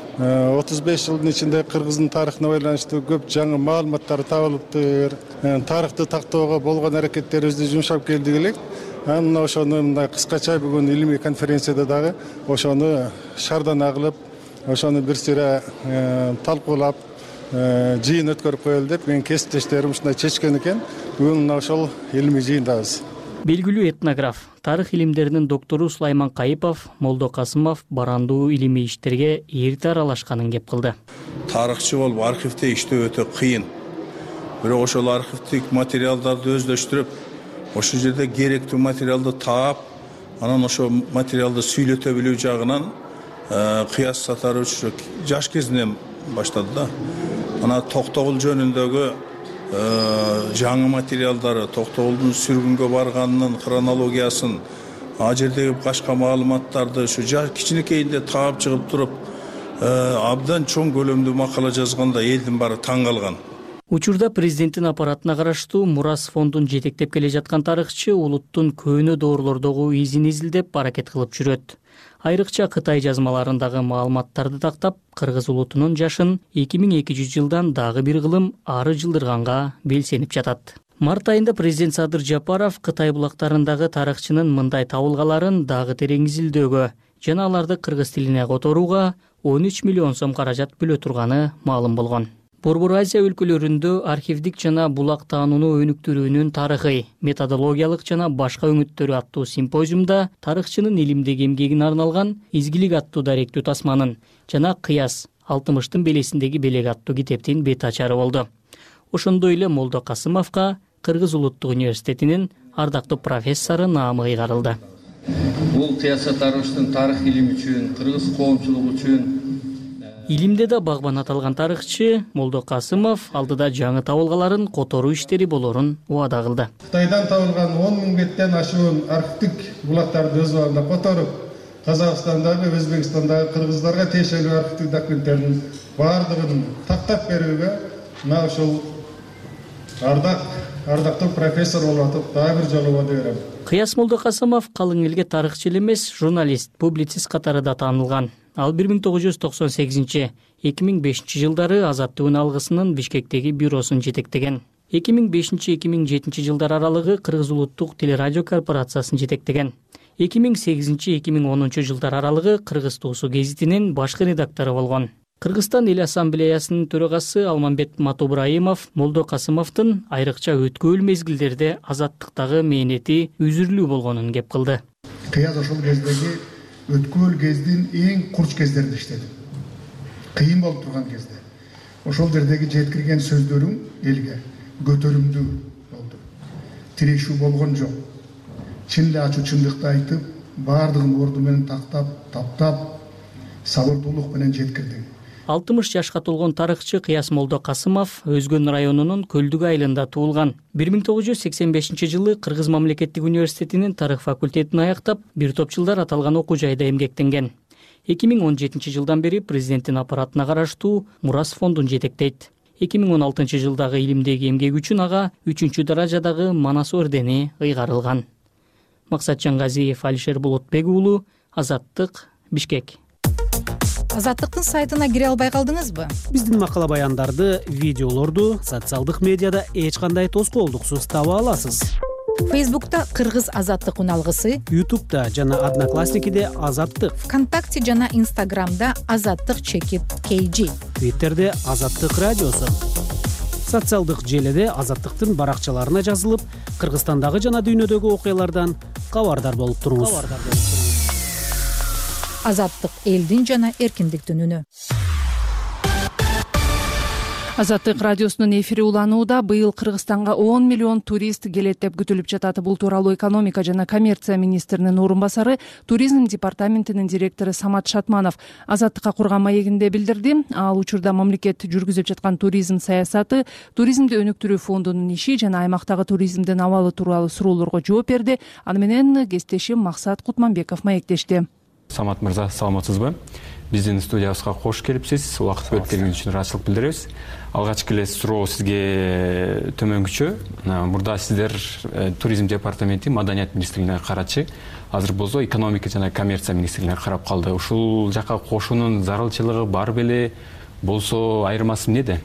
отуз беш жылдын ичинде кыргыздын тарыхына байланыштуу көп жаңы маалыматтар табылыптыр. Тарыхты тактоого болгон аракеттерибизди жумшап келдик элек. Анан ошону мындай кыскача бүгүн илимий конференцияда дагы ошону шардан агылып, ошону бир сыйра талкуулап, жыйын өткөрүп коелу деп менин кесиптештерим ушундай чечкен экен. Бүгүн мына ошол илимий жыйындабыз. Белгилүү этнограф, тарых илимдеринин доктору Сулайман Кайыпов Молдокасымов барандуу илимий иштерге эрте аралашканын кеп кылды. Тарыхчы болуп архивде иштөө өтө кыйын. Бирок ошол архивдик материалдарды өздөштүрүп, ошол жерде керектүү материалды таап, анан ошол материалды сүйлөтө билүү жагынан Кыяс Сатарович жаш кезинен баштады да. Ана Токтогул жөнүндөгү жаңы материалдары, Токтогулдун сүргүнгө барганынын хронологиясын, а жердеги башка маалыматтарды ушу кичинекейинде таап чыгып туруп, абдан чоң көлөмдүү макала жазганда элдин баары таң калган. Учурда президенттин аппаратына караштуу Мурас фондун жетектеп келе жаткан тарыхчы улуттун көөнө доорлордогу изин изилдеп аракет кылып жүрөт. Айрыкча Кытай жазмаларындагы маалыматтарды тактап, кыргыз улутунун жашын эки миң эки жүз жылдан дагы бир кылым ары жылдырганга белсенип жатат. Март айында президент Садыр Жапаров Кытай булактарындагы тарыхчынын мындай табылгаларын дагы терең изилдөөгө жана аларды кыргыз тилине которууга он үч миллион сом каражат бөлө турганы маалым болгон. Борбор Азия өлкөлөрүндө архивдик жана булак таанууну өнүктүрүүнүн тарыхый, методологиялык жана башка өңүттөрү аттуу симпозиумда тарыхчынын илимдеги эмгегине арналган Изгилик аттуу даректүү тасманын жана Кыяс алтымыштын белесиндеги белек аттуу китептин бет ачары болду. Ошондой эле Молдо Касымовго Кыргыз улуттук университетинин ардактуу профессору наамы ыйгарылды. Бул Кыяс тарыхчынын тарых илими үчүн, кыргыз коомчулугу үчүн илимде да багбан аталган тарыхчы Молдо Касымов алдыда жаңы табылгаларын которуу иштери болорун убада кылды. Кытайдан табылган он миң беттен ашуун архивдик булактарды өз убагында которуп, Казакстандагы, Өзбекстандагы кыргыздарга тиешелүү архивдик документтердин баардыгын тактап берүүгө мына ушул ардак ардактуу профессор болуп атып дагы бир жолу убада берем. Кыяс Молдо Касымов калың элге тарыхчы эмес, журналист, публицист катары да таанылган. Ал бир миң тогуз жүз токсон сегизинчи — эки миң бешинчи жылдары Азаттык алгысынын Бишкектеги бюросун жетектеген. эки миң бешинчи — эки миң жетинчи жылдар аралыгы Кыргыз улуттук телерадио корпорациясын жетектеген. эки миң сегизинчи — эки миң онунчу жылдар аралыгы Кыргыз туусу гезитинин башкы редактору болгон. Кыргызстан эл ассамблеясынын төрагасы Алмамбет Матубраимов Молдо Касымовдун айрыкча өткүл мезгилдерде азаттыктагы мээнети үзүрлүү болгонун кеп кылды. Кыяс ошол кездеги өткүл кездин эң курч кездеринде иштеди. Кыйын болуп турган кезде. Ошол жердеги жеткирген сөздөрүң элге көтөрүмдүү болду. Тирешүү болгон жок. Чын эле ачуу чындыкты айтып, баардыгын орду менен тактап, таптап, сабырдуулук менен жеткирди. алтымыш жашка толгон тарыхчы Кыяс Молдо Касымов Өзгөн районунун Көлдүк айылында туулган. бир миң тогуз жүз сексен бешинчи жылы Кыргыз мамлекеттик университетинин тарых факультетин аяктап, бир топ жылдар аталган окуу жайда эмгектенген. эки миң он жетинчи жылдан бери президенттин аппаратына караштуу Мурас фондун жетектейт. эки миң он алтынчы жылдагы илимдеги эмгеги үчүн ага үчүнчү даражадагы Манас ордени ыйгарылган. Максат Жангазиев, Алишер Болотбек уулу, Азаттык, Бишкек. Азаттыктын сайтына кире албай калдыңызбы? Биздин макала баяндарды, видеолорду социалдык медиада эч кандай тоскоолдуксуз таба аласыз. Фейсбукта Кыргыз Азаттык уналгысы, Ютубта жана Одноклассникиде Азаттык, ВКонтакте жана Инстаграмда Азаттык чекит кей джи, Твиттерде Азаттык радиосу. Социалдык желеде Азаттыктын баракчаларына жазылып, Кыргызстандагы жана дүйнөдөгү окуялардан кабардар болуп туруңуз. Азаттык элдин жана эркиндиктин үнү. Азаттык радиосунун эфири уланууда. Быйыл Кыргызстанга он миллион турист келет деп күтүлүп жатат. Бул тууралуу экономика жана коммерция министринин орун басары, туризм департаментинин директору Самат Шатманов Азаттыкка курган маегинде билдирди. Ал учурда мамлекет жүргүзүп жаткан туризм саясаты, туризмди өнүктүрүү фондунун иши жана аймактагы туризмдин абалы тууралуу суроолорго жооп берди. Аны менен кесиптешим Максат Кутманбеков маектешти. Самат мырза, саламатсызбы? Биздин студиябызга кош келипсиз. Убакыт бөлүп келгениңиз үчүн ыраазычылык билдиребиз. Алгачкы эле суроо сизге төмөнкүчө. Мурда сиздер туризм департаменти Маданият министрлигине карачы, азыр болсо экономика жана коммерция министрлигине карап калды. Ушул жака кошуунун зарылчылыгы бар беле, болсо айырмасы эмнеде?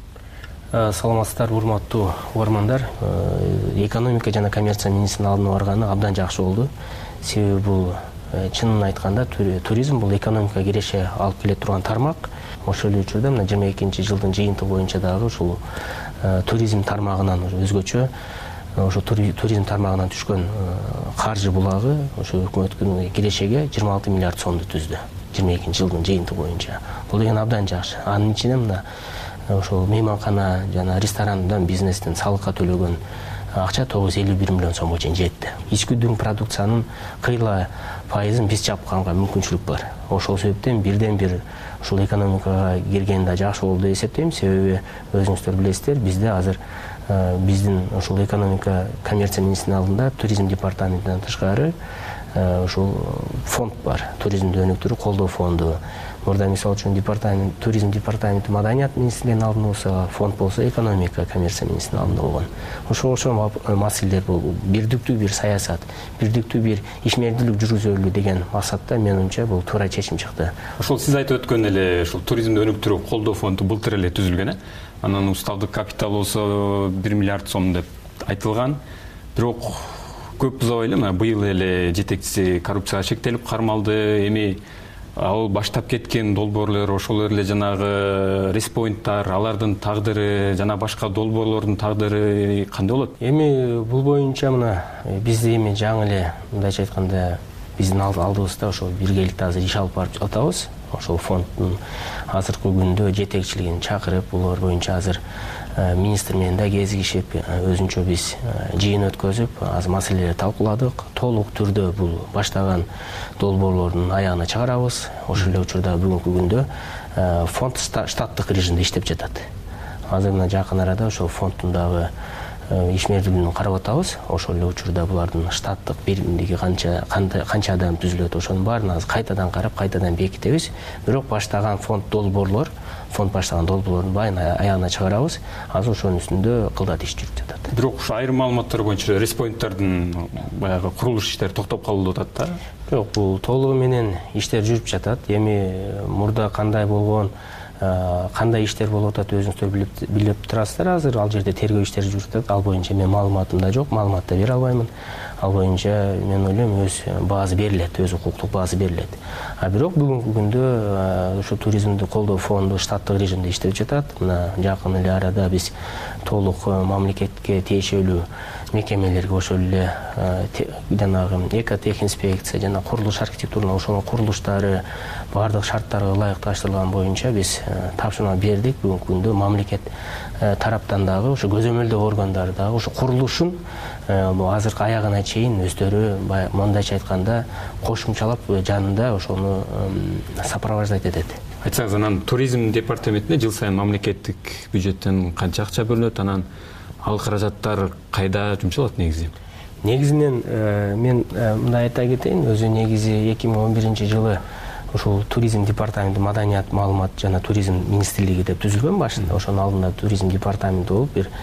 Саламатсыздар, урматтуу угармандар. Экономика жана коммерция министринин алдына барганы абдан жакшы болду. Себеби бул чынын айтканда туризм бул экономикага киреше алып келе турган тармак. Ошол эле учурда мына жыйырма экинчи жылдын жыйынтыгы боюнча дагы ушул туризм тармагынан өзгөчө ошо туризм тармагынан түшкөн каржы булагы ошо өкмөттүн кирешеге жыйырма алты миллиард сомду түздү. жыйырма экинчи жылдын жыйынтыгы боюнча. Бул деген абдан жакшы. Анын ичинде мына ошол мейманкана жана ресторандан бизнестен салыкка төлөгөн акча тогуз жүз элүү бир миллион сомго чейин жетти. Ички дүң продукциянын кыйла пайызын биз чапканга мүмкүнчүлүк бар. Ошол себептен бирден бир ушул экономикага кирген да жакшы болду деп эсептейм. Себеби өзүңүздөр билесиздер, бизде азыр биздин ушул экономика коммерция министринин алдында туризм департаментинен тышкары ушул фонд бар. Туризмди өнүктүрүү колдоо фонду. Мурда мисалы үчүн департамент туризм департаменти Маданият министрлигинин алдында болсо, фонд болсо экономика коммерция министринин алдында болгон. Ошол ошол маселелер бул бирдиктүү бир саясат, бирдиктүү бир ишмердүүлүк жүргүзөлү деген максатта менимче бул туура чечим чыкты. Ошол сиз айтып өткөн эле ушул туризмди өнүктүрүү колдоо фонду былтыр эле түзүлгөн, э? Анан уставдык капитал болсо бир миллиард сом деп айтылган. Бирок көп узабай эле мына быйыл эле жетекчиси коррупцияга шектелип кармалды. Эми ал баштап кеткен долбоорлор, ошол эле жанагы респоинттар, алардын тагдыры жана башка долбоорлордун тагдыры кандай болот? Эми бул боюнча мына бизде эми жаңы эле мындайча айтканда биздин алдыбызда ошол биргеликте азыр иш алып барып атабыз. Ошол фонддун азыркы күндө жетекчилигин чакырып, булар боюнча азыр министр менен да кезигишип, өзүнчө биз жыйын өткөзүп, аз маселелерди талкууладык. Толук түрдө бул баштаган долбоорлордун аягына чыгарабыз. Ошол эле учурда бүгүнкү күндө фонд штаттык режимде иштеп жатат. Азыр мына жакын арада ошол фонддун дагы ишмердүүлүгүн карап атабыз. Ошол эле учурда булардын штаттык биримдиги канча канча адам түзүлөт, ошонун баарын азыр кайтадан карап, кайтадан бекитебиз. Бирок баштаган фонд долбоорлор, фонд баштаган долбоорлордун баарын аягына чыгарабыз. Азыр ошонун үстүндө кылдат иш жүрүп жатат. Бирок ушу айрым маалыматтар боюнча респоинттардын баягы курулуш иштери токтоп калды деп атат да? Жок, бул толугу менен иштер жүрүп жатат. Эми мурда кандай болгон, кандай иштер болуп атат өзүңүздөр билип турасыздар. Азыр ал жерде тергөө иштери жүрүп жатат. Ал боюнча мен маалыматым да жок, маалымат да бере албаймын. Ал боюнча мен ойлойм өз баасы берилет, өз укуктук баасы берилет. А бирок бүгүнкү күндө ошо туризмди колдоо фонду штаттык режимде иштеп жатат. Мына жакын эле арада биз толук мамлекетке тиешелүү мекемелерге, ошол эле жанагы экотехинспекция жана курулуш архитектуралык ошонун курулуштары баардык шарттарга ылайыкташтырылган боюнча биз тапшырма бердик. Бүгүнкү күндө мамлекет тараптан дагы ошо көзөмөлдөө органдары дагы ошо курулушун азыркы аягына чейин өздөрү мондайча айтканда кошумчалап жанында ошону сопровождать этет. Айтсаңыз, анан туризм департаментине жыл сайын мамлекеттик бюджеттен канча акча бөлүнөт, анан ал каражаттар кайда жумшалат негизи? Негизинен мен мындай айта кетейин, өзү негизи эки миң он биринчи жылы ошол туризм департаменти, маданият, маалымат жана туризм министрлиги деп түзүлгөн башында. Ошонун алдында туризм департаменти болуп бир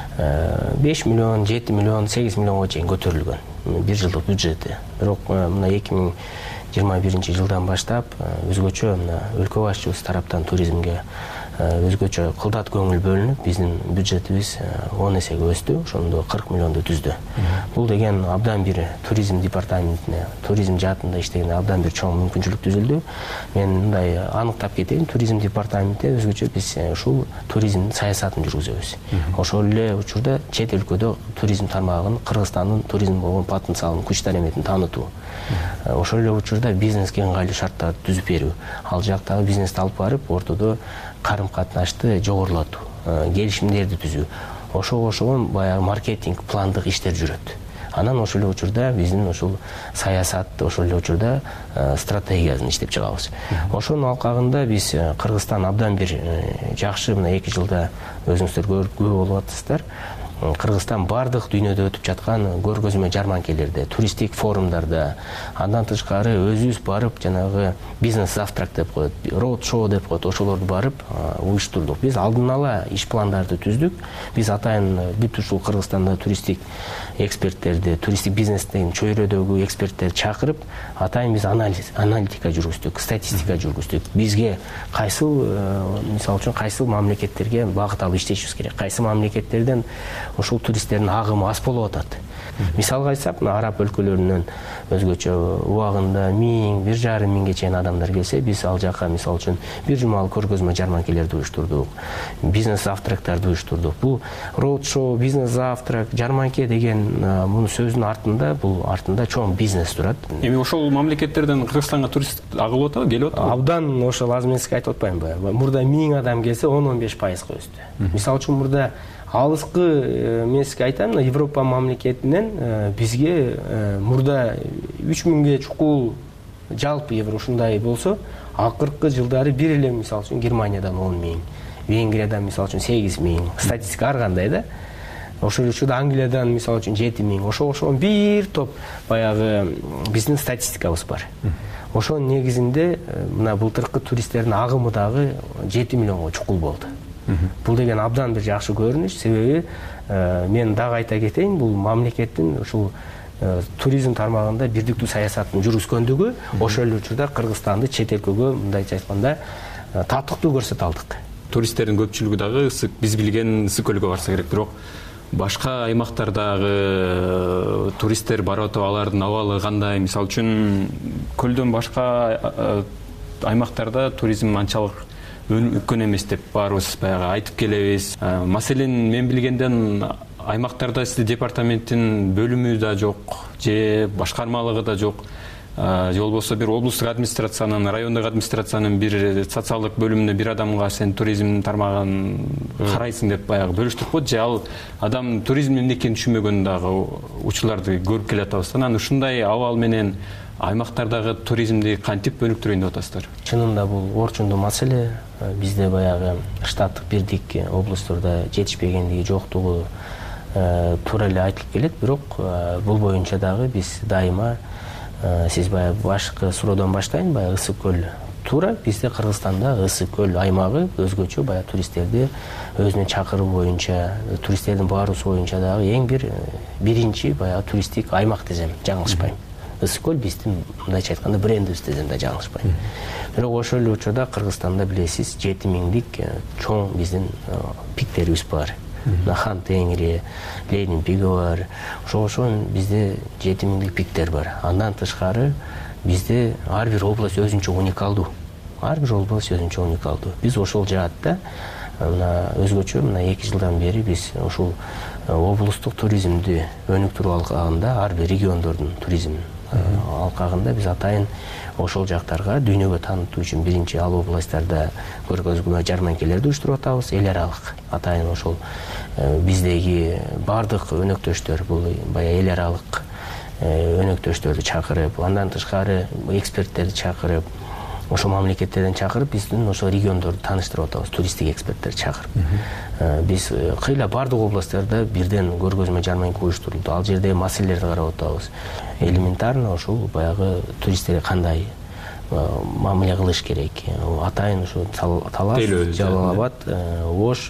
беш миллион, жети миллион, сегиз миллионго чейин көтөрүлгөн бир жылдык бюджети. Бирок мына эки миң жыйырма биринчи жылдан баштап өзгөчө мына өлкө башчыбыз тараптан туризмге өзгөчө кылдат көңүл бөлүнүп, биздин бюджетибиз он эсеге өстү, ошондо кырк миллионду түздү. Бул деген абдан бир туризм департаментине, туризм жаатында иштегенде абдан бир чоң мүмкүнчүлүк түзүлдү. Мен мындай аныктап кетейин, туризм департаментте өзгөчө биз ушул туризм саясатын жүргүзөбүз. Ошол эле учурда чет өлкөдө туризм тармагын, Кыргызстандын туризм болгон потенциалын, күч дараметин таанытуу. Ошол эле учурда бизнеске ыңгайлуу шарттарды түзүп берүү, ал жактагы бизнести алып барып ортодо карым-катнашты жогорулатуу, келишимдерди түзүү. Ошого ошогон баягы маркетинг, пландык иштер жүрөт. Анан ошол эле учурда биздин ошол саясат, ошол эле учурда стратегиясын иштеп чыгабыз. Ошонун алкагында биз Кыргызстан абдан бир жакшы, мына эки жылда өзүңүздөр көрүп күбө болуп атасыздар. Кыргызстан бардык дүйнөдө өтүп жаткан көргөзмө жарманкелерде, туристтик форумдарда, андан тышкары өзүбүз барып жанагы бизнес завтрак деп коет, роуд шоу деп коет, ошолорду барып уюштурдук. Биз алдын ала иш пландарды түздүк. Биз атайын бүт ушул Кыргызстанда туристтик эксперттерди, туристтик бизнестен чөйрөдөгү эксперттерди чакырып, атайын биз анализ, аналитика жүргүздүк, статистика жүргүздүк. Бизге кайсыл, мисалы үчүн кайсыл мамлекеттерге багыт алып иштешибиз керек, кайсы мамлекеттерден ошол туристтердин агымы аз болуп атат. Мисалга айтсак, араб өлкөлөрүнөн өзгөчө убагында миң, бир жарым миңге чейин адамдар келсе, биз ал жака мисалы үчүн бир жумалык көргөзмө жарманкелерди уюштурдук, бизнес завтрактарды уюштурдук. Бул роуд шоу, бизнес завтрак, жарманке деген мунун сөзүнүн артында, бул артында чоң бизнес турат. Эми ошол мамлекеттерден Кыргызстанга турист агылып атабы, келип атабы? Абдан ошол аз эмеске айтып атпаймынбы? Мурда миң адам келсе, он он беш пайызга өстү. Мисалы үчүн мурда алыскы эмеске айтам, Европа мамлекетинен бизге мурда үч миңге чукул жалпы евро ушундай болсо, акыркы жылдары бир эле мисалы үчүн Германиядан он миң, Венгриядан мисалы үчүн сегиз миң, статистика ар кандай да. Ошол учурда Англиядан мисалы үчүн жети миң, ошол бир топ баягы биздин статистикабыз бар. Ошонун негизинде мына былтыркы туристтердин агымы дагы жети миллионго чукул болду. Бул деген абдан бир жакшы көрүнүш, себеби мен дагы айта кетейин, бул мамлекеттин ушул туризм тармагында бирдиктүү саясатын жүргүзгөндүгү ошол эле учурда Кыргызстанды чет өлкөгө мындайча айтканда татыктуу көрсөтө алдык. Туристтердин көпчүлүгү дагы биз билген Ысык көлгө барса керек, бирок башка аймактардагы туристтер барып атып, алардын абалы кандай? Мисалы үчүн көлдөн башка аймактарда туризм анчалык өткөн эмес деп баарыбыз баягы айтып келебиз. Маселен, мен билгенден аймактарда сизде департаменттин бөлүмү да жок, же башкармалыгы да жок. Же болбосо бир облустук администрациянын, райондук администрациянын бир социалдык бөлүмүнө бир адамга сен туризмдин тармагын карайсың деп баягы бөлүштүрүп коет, же ал адам туризмдин эмне экенин түшүнбөгөн дагы учурларды көрүп келатабыз. Анан ушундай абал менен аймактардагы туризмди кантип өнүктүрөйүн деп атасыздар? Чынында бул орчундуу маселе. Бизде баягы штаттык бирдик облустарда жетишпегендиги, жоктугу туура эле айтылып келет, бирок бул боюнча дагы биз дайыма, сиз баягы башкы суроодон баштайын, баягы Ысык көл. Туура бизде Кыргызстанда Ысык көл аймагы өзгөчө, баягы туристтерди өзүнө чакыруу боюнча, туристтердин баарысы боюнча дагы эң бир биринчи баягы туристтик аймак десем жаңылышпайм. Ысык көл биздин мындайча айтканда брендибиз десем да жаңылышпайм. Бирок ошол эле учурда Кыргызстанда билесиз жети миңдик чоң биздин пиктерибиз бар. Хан Теңири, Ленин пиги бар. Ошол ошон бизде жети миңдик пиктер бар. Андан тышкары бизде ар бир область өзүнчө уникалдуу. Ар бир область өзүнчө уникалдуу. Биз ошол жаатта мына өзгөчө мына эки жылдан бери биз ушул облустук туризмди өнүктүрүү алкагында, ар бир региондордун туризм алкагында биз атайын ошол жактарга дүйнөгө таанытуу үчүн биринчи ал областтарда көргөзмө жарманкелерди уюштуруп атабыз. Эл аралык атайын ошол биздеги бардык өнөктөштөр, бул баягы эл аралык өнөктөштөрдү чакырып, андан тышкары эксперттерди чакырып, ошол мамлекеттерден чакырып, биздин ошол региондорду тааныштырып атабыз, туристтик эксперттерди чакырып. Биз кыйла бардык областтарда бирден көргөзмө жарманка уюштурулду. Ал жерде маселелерди карап атабыз. Элементарно ошол баягы туристтерге кандай мамиле кылыш керек. Атайын ушул Талас, Жалал Абад, Ош,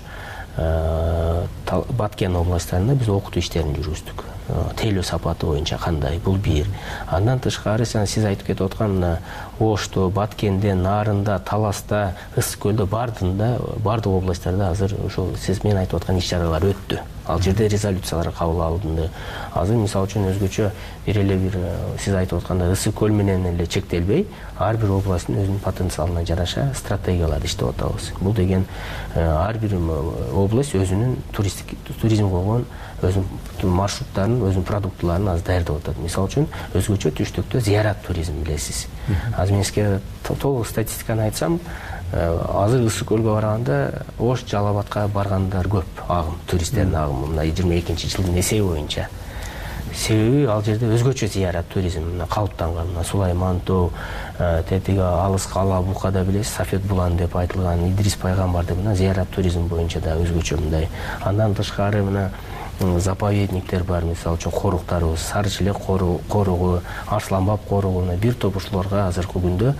Баткен областтарында биз окутуу иштерин жүргүздүк. Тейлөө сапаты боюнча кандай, бул бир. Андан тышкары сиз айтып кетип аткан Ошто, Баткенде, Нарында, Таласта, Ысык көлдө бардында, бардык областтарда азыр ошол сиз мен айтып аткан иш-чаралар өттү. Ал жерде резолюциялар кабыл алынды. Азыр мисалы үчүн өзгөчө бир эле бир сиз айтып атканда Ысык көл менен эле чектелбей, ар бир областтын өзүнүн потенциалына жараша стратегияларды иштеп атабыз. Бул деген ар бир область өзүнүн туристтик туризм болгон өзүнүн маршруттарын, өзүнүн продуктыларын азыр даярдап атат. Мисалы үчүн өзгөчө түштүктө зыярат туризм билесиз. Азыр мен сизге толук статистиканы айтсам, азыр Ысык көлгө барганда Ош, Жалал Абадка баргандар көп, агым, туристтердин агымы мына жыйырма экинчи жылдын эсеби боюнча. Себеби ал жерде өзгөчө зыярат туризм калыптанган. Сулайман тоо, тетиги алыска Алабукада билесиз, Сафет Булан деп айтылган, Идрис Пайгамбар деп мына зыярат туризм боюнча да өзгөчө мындай. Андан тышкары мына заповедниктер бар, мисалы үчүн коруктарыбыз, Сары Челек коругу, Арсланбаб коругу, бир топ ушуларга азыркы күндө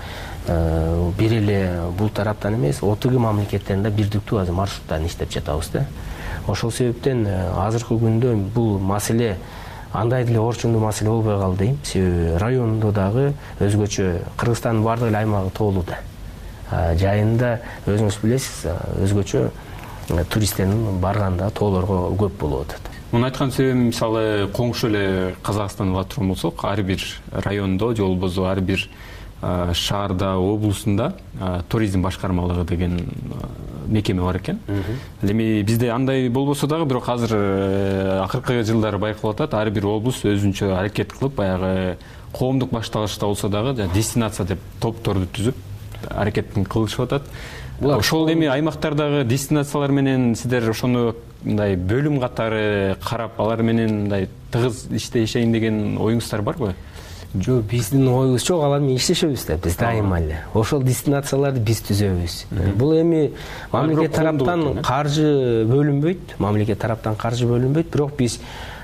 бир эле бул тараптан эмес, отугу мамлекеттеринде бирдиктүү азыр маршруттарын иштеп жатабыз да. Ошол себептен азыркы күндө бул маселе андай деле орчундуу маселе болбой калды дейм. Себеби райондо дагы өзгөчө Кыргызстандын бардык эле аймагы тоолуу да. Жайында өзүңүз билесиз, өзгөчө туристтердин барганда тоолорго көп болуп атат. Муну айткан себебим, мисалы коңшу эле Казакстан алып турган болсок, ар бир райондо же болбосо ар бир шаарда, облусунда туризм башкармалыгы деген мекеме бар экен. Эми бизде андай болбосо дагы, бирок азыр акыркы жылдары байкалып атат, ар бир облус өзүнчө аракет кылып, баягы коомдук башталышта болсо дагы дестинация деп топторду түзүп аракеттин кылышып атат. Ошол эми аймактардагы дестинациялар менен сиздер ошону мындай бөлүм катары карап, алар менен мындай тыгыз иштешейин деген оюңуздар барбы? Жок, биздин оюбуз жок, алар менен иштешебиз да, биз дайыма эле. Ошол дестинацияларды биз түзөбүз. Бул эми мамлекет тараптан каржы бөлүнбөйт, мамлекет тараптан каржы бөлүнбөйт, бирок биз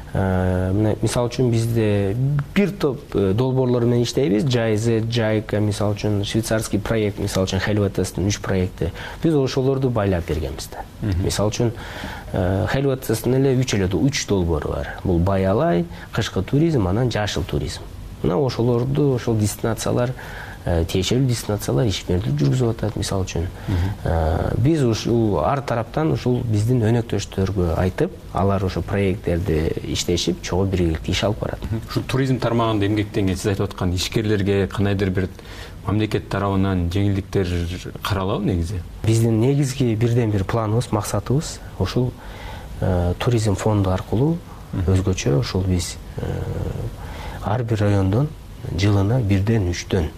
мисалы үчүн бизде бир топ долбоорлор менен иштейбиз. Жайзы, Жайка, мисалы үчүн швейцарский проект, мисалы үчүн Хелватстын үч проекти. Биз ошолорду байлап бергенбиз да. Мисалы үчүн Хелватстын эле үч эле үч долбоору бар. Бул Баялай, кышкы туризм, анан жашыл туризм. Мына ошолорду, ошол дестинациялар тиешелүү дестинациялар ишмердүүлүк жүргүзүп атат. Мисалы үчүн биз ушул ар тараптан ушул биздин өнөктөштөргө айтып, алар ошо проекттерди иштешип, чогуу биргеликте иш алып барат. Ушу туризм тармагында эмгектенген сиз айтып аткан ишкерлерге кандайдыр бир мамлекет тарабынан жеңилдиктер каралабы негизи? Биздин негизги бирден бир планыбыз, максатыбыз ушул туризм фонду аркылуу өзгөчө ушул биз ар бир райондон жылына бирден үчтөн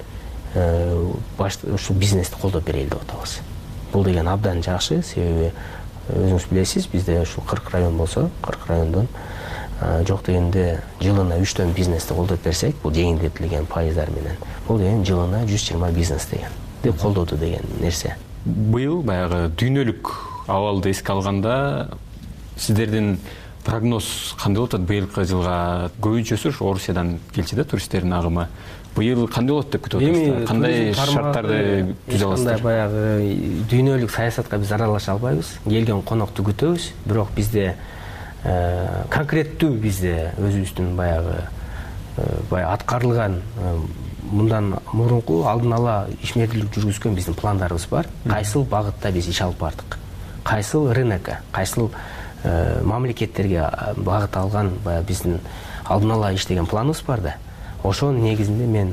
ушул бизнести колдоп берели деп атабыз. Бул деген абдан жакшы, себеби өзүңүз билесиз, бизде ушул кырк район болсо, кырк райондон жок дегенде жылына үчтөн бизнести колдоп берсек, бул жеңилдетилген пайыздар менен, бул деген жылына жүз жыйырма бизнес деген деп колдоду деген нерсе. Быйыл баягы дүйнөлүк абалды эске алганда сиздердин прогноз кандай болот? Быйылкы жылга көбүнчөсү ушу Орусиядан келчү да туристтердин агымы. Быйыл кандай болот деп күтүп атасыздар? Кандай шарттарды түзө аласыздар? Баягы дүйнөлүк саясатка биз аралаша албайбыз. Келген конокту күтөбүз, бирок бизде конкреттүү бизде өзүбүздүн баягы баягы аткарылган мындан мурунку алдын ала ишмердүүлүк жүргүзгөн биздин пландарыбыз бар. Кайсыл багытта биз иш алып бардык? Кайсыл рынокко, кайсыл мамлекеттерге багыт алган баягы биздин алдын ала иштеген планыбыз бар да. Ошонун негизинде мен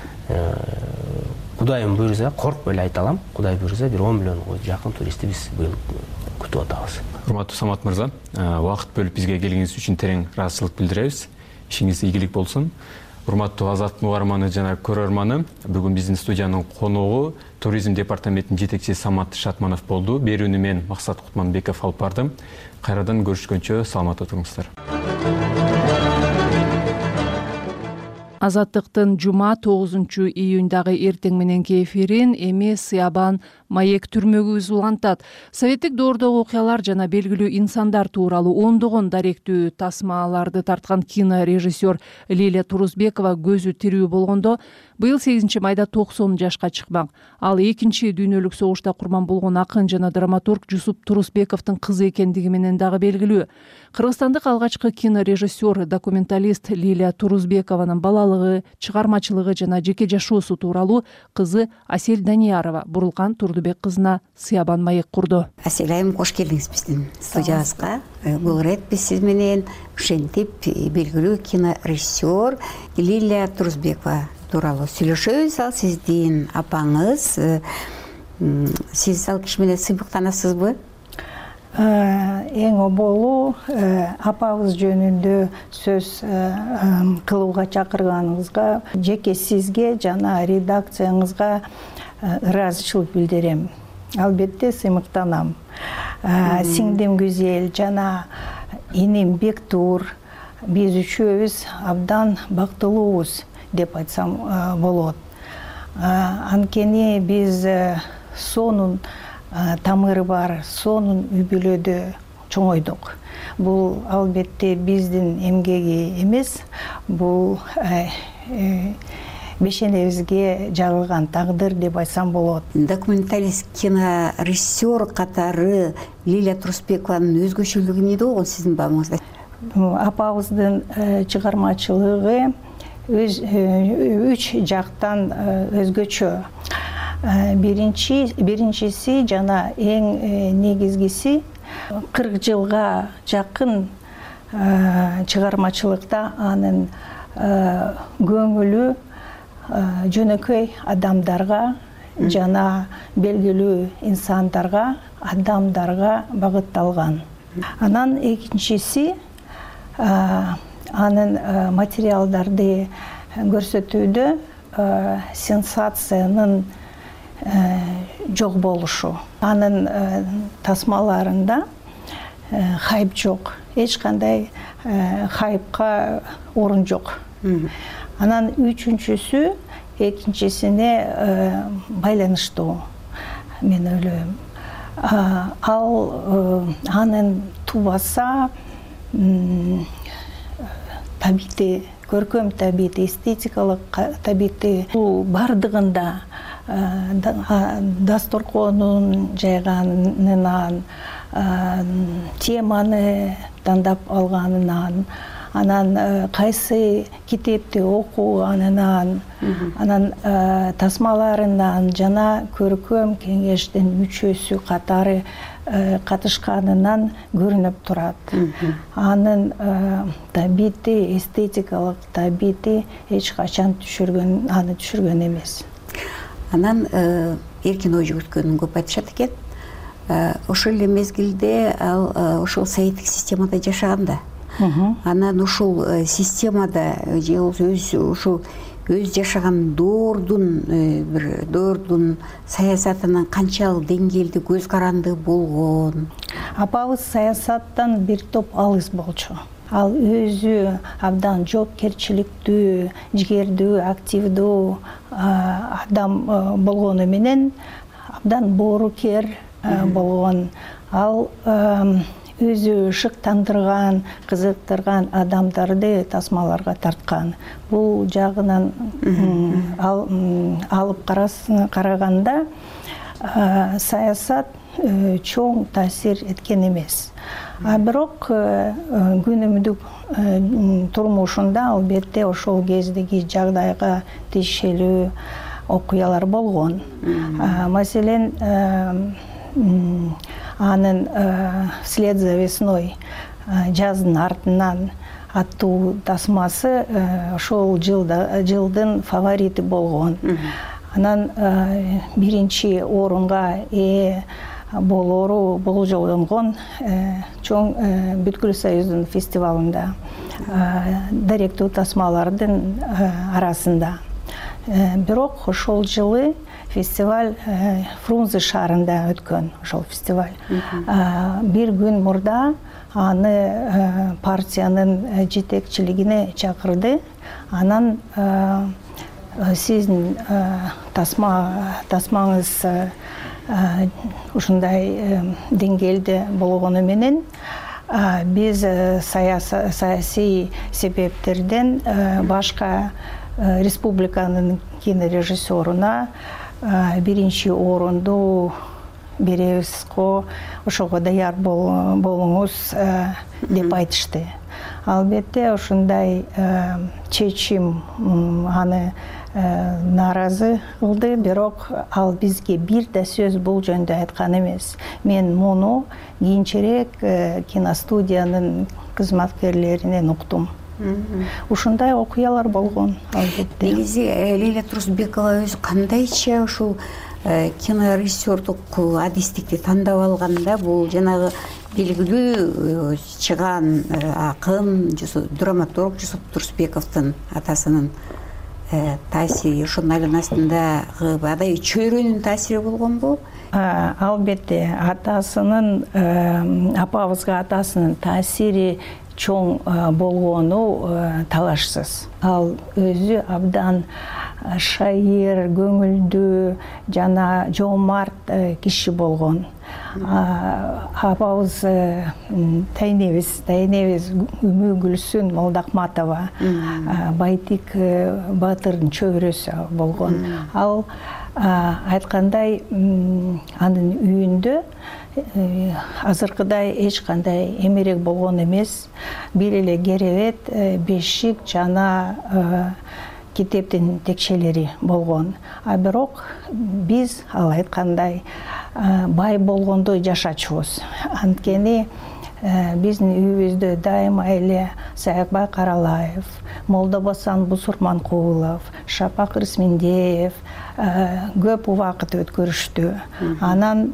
Кудайым буйрса, коркпой эле айта алам. Кудай буйрса, бир он миллионго жакын туристти биз быйыл күтүп атабыз. Урматтуу Самат мырза, убакыт бөлүп бизге келгениңиз үчүн терең ыраазычылык билдиребиз. Ишиңиз ийгилик болсун. Урматтуу Азаттын угарманы жана көрөрманы, бүгүн биздин студиянын коногу туризм департаментинин жетекчиси Самат Шатманов болду. Берүүнү мен Максат Кутманбеков алып бардым. Кайрадан көрүшкөнчө саламатта туруңуздар. Азаттыктын жума тогузунчу июндагы эртең мененки эфирин эми Сыябан маек түрмөгүбүз улантат. Советтик доордогу окуялар жана белгилүү инсандар тууралуу ондогон даректүү тасмаларды тарткан кинорежиссер Лилия Турузбекова көзү тирүү болгондо быйыл сегизинчи майда токсон жашка чыкмак. Ал экинчи дүйнөлүк согушта курман болгон акын жана драматург Жусуп Турузбековдун кызы экендиги менен дагы белгилүү. Кыргызстандык алгачкы кинорежиссер, документалист Лилия Турузбекованын балалыгы, чыгармачылыгы жана жеке жашоосу тууралуу кызы Асель Даниярова Бурулкан Турдубек кызына Сыябан маек курду. Асель айым, кош келдиңиз биздин студиябызга. Бул ирет биз сиз менен ушинтип белгилүү кинорежиссер Лилия Турузбекова тууралуу сүйлөшөбүз. Ал сиздин апаңыз. Сиз ал киши менен сыйбыктанасызбы? Эң оболу апабыз жөнүндө сөз кылууга чакырганыңызга жеке сизге жана редакцияңызга ыраазычылык билдирем. Албетте сыймыктанам. Сиңдим Гүзел жана иним Бектур биз үчөөбүз абдан бактылуубуз деп айтсам болот. Анткени биз сонун тамыры бар, сонун үй бүлөдө чоңойдук. Бул албетте биздин эмгеги эмес, бул бешенебизге жагылган тагдыр деп айтсам болот. Документалист, кинорежиссер катары Лилия Турузбекованын өзгөчөлүгү эмнеде болгон сиздин бабыңызда? Апабыздын чыгармачылыгы үч жактан өзгөчө. Биринчи, биринчиси жана эң негизгиси кырк жылга жакын чыгармачылыкта анын көңүлү жөнөкөй адамдарга жана белгилүү инсандарга, адамдарга багытталган. Анан экинчиси анын материалдарды көрсөтүүдө сенсациянын жок болушу. Анын тасмаларында хайп жок, эч кандай хайпка орун жок. Анан үчүнчүсү экинчисине байланыштуу, мен ойлойм. Ал анын тубаса табити, көркөм табити, эстетикалык табити, бул бардыгында дасторконун жайганынан, теманы тандап алганынан, анан кайсы китепти окуганынан, анан тасмаларынан жана көркөм кеңештин мүчөсү катары катышканынан көрүнүп турат. Анын табити, эстетикалык табити эч качан түшүргөн, аны түшүргөн эмес. Анан эркин ой жүгүрткөнүн көп айтышат экен. Ошол эле мезгилде ал ошол советтик системада жашаганда, анан ушул системада же өз ушул өз жашаган доордун бир доордун саясатынан канчалык деңгээлде көз каранды болгон? Апабыз саясаттан бир топ алыс болчу. Ал өзү абдан жоопкерчиликтүү, жигердүү, активдүү адам болгону менен абдан боорукер болгон. Ал өзү шыктандырган, кызыктырган адамдарды тасмаларга тарткан. Бул жагынан алып караганда саясат чоң таасир эткен эмес. А бирок күнүмдүк турмушунда албетте ошол кездеги жагдайга тиешелүү окуялар болгон. Маселен, анын «Вслед за весной» жаздын артынан аттуу тасмасы ошол жылдын фаворити болгон. Анан биринчи орунга ээ болору болжолдонгон чоң бүткүл союздун фестивалында, даректүү тасмалардын арасында. Бирок ошол жылы фестиваль Фрунзе шаарында өткөн, ошол фестиваль. Бир күн мурда аны партиянын жетекчилигине чакырды. Анан сиздин тасмаңыз ушундай деңгээлде болгону менен биз саясий себептерден башка республиканын кинорежиссеруна биринчи орунду беребиз го, ошого даяр болуңуз деп айтышты. Албетте ушундай чечим аны нааразы кылды, бирок ал бизге бир да сөз бул жөнүндө айткан эмес. Мен муну кийинчерээк киностудиянын кызматкерлеринен уктум. Ушундай окуялар болгон албетте. Негизи Лейла Турсбекова өзү кандайча ушул кинорежиссердук адистикти тандап алганда, бул жанагы белгилүү чыган акын, драматург Жусуп Турсбековдун атасынын таасири, ошонун айланасында адай чөйрөнүн таасири болгонбу? Албетте, атасынын, апабызга атасынын таасири чоң болгону талашсыз. Ал өзү абдан шайыр, көңүлдүү жана жоомарт киши болгон. Апабыз тайнебиз, тайнебиз Үмү Гүлсүн Молдахматова, Байтик Батырдын чөбүрөсү болгон. Ал айткандай, анын үйүндө азыркыдай эч кандай эмерек болгон эмес. Бир эле керебет, бешик жана китептин текшелери болгон. А бирок биз ал айткандай бай болгондой жашачубуз. Анткени биздин үйүбүздө дайыма эле Саякбай Каралаев, Молдобасан Бусурманкулов, Шапак Рысминдеев көп убакыт өткөрүштү. Анан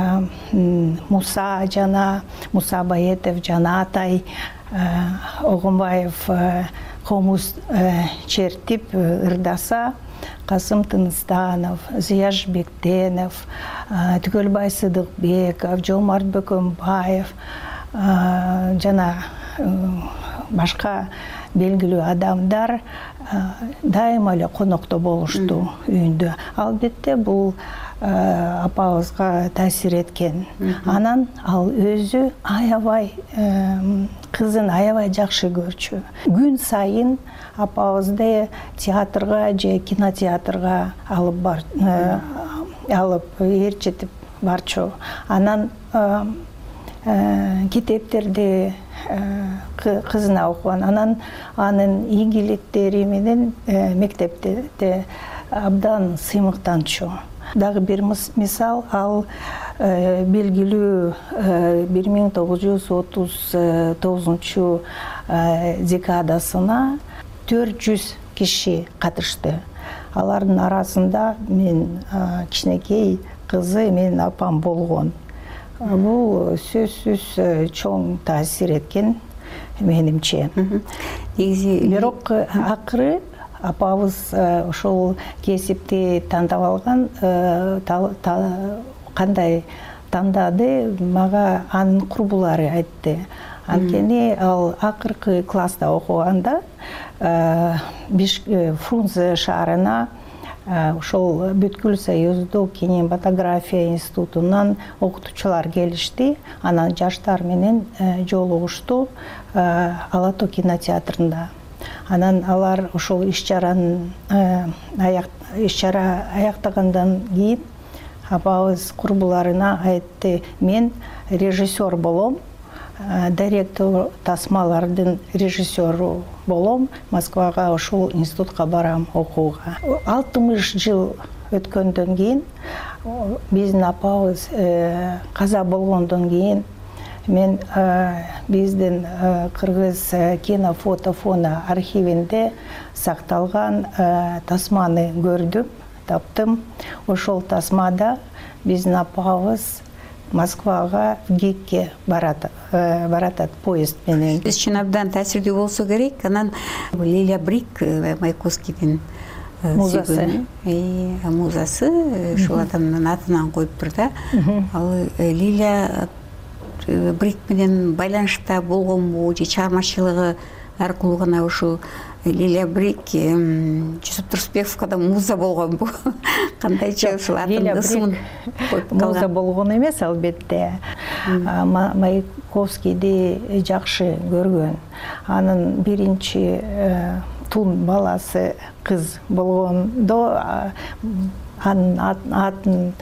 Муса жана Муса Баетов жана Атай Огунбаев комуз чертип ырдаса, Касым Тыныстанов, Зияш Бектенов, Түгөлбай Сыдыкбеков, Жомарт Бөкөнбаев жана башка белгилүү адамдар дайыма эле конокто болушту үйүндө. Албетте бул апабызга таасир эткен. Анан ал өзү аябай кызын аябай жакшы көрчү. Күн сайын апабызды театрга же кинотеатрга алып бар алып ээрчитип барчу. Анан китептерди кызына окуган. Анан анын ийгиликтери менен мектепте абдан сыймыктанчу. Дагы бир мисал, ал белгилүү бир миң тогуз жүз отуз тогузунчу декадасына төрт жүз киши катышты. Алардын арасында мен кичинекей кызы, менин апам болгон. Бул сөзсүз чоң таасир эткен менимче. Бирок акыры апабыз ошол кесипти тандап алган, кандай тандады, мага анын курбулары айтты. Анткени ал акыркы класста окуганда Фрунзе шаарына ошол бүткүл союздук кинематография институтунан окутуучулар келишти. Анан жаштар менен жолугушту Ала Тоо кинотеатрында. Анан алар ошол иш-чаранын иш-чара аяктагандан кийин апабыз курбуларына айтты: мен режиссер болом, директор тасмалардын режиссеру болом, Москвага ошол институтка барам окууга. алтымыш жыл өткөндөн кийин, биздин апабыз каза болгондон кийин, мен биздин кыргыз кино фотофона архивинде сакталган тасманы көрдүм, таптым. Ошол тасмада биздин апабыз Москвага ГИКке баратат поезд менен. Биз үчүн абдан таасирдүү болсо керек. Анан Лилия Брик, Маяковскийдин музасы, музасы ушул адамдын атынан коюптур да. Ал Лилия Брик менен байланышта болгонбу же чыгармачылыгы аркылуу гана ушу Лилия Брик Жусуп Турсунбековго да муза болгонбу? Кандайча ушул атын ысымын коюп калган? Муза болгон эмес, албетте. Маяковскийди жакшы көргөн. Анын биринчи тун баласы кыз болгондо анын атын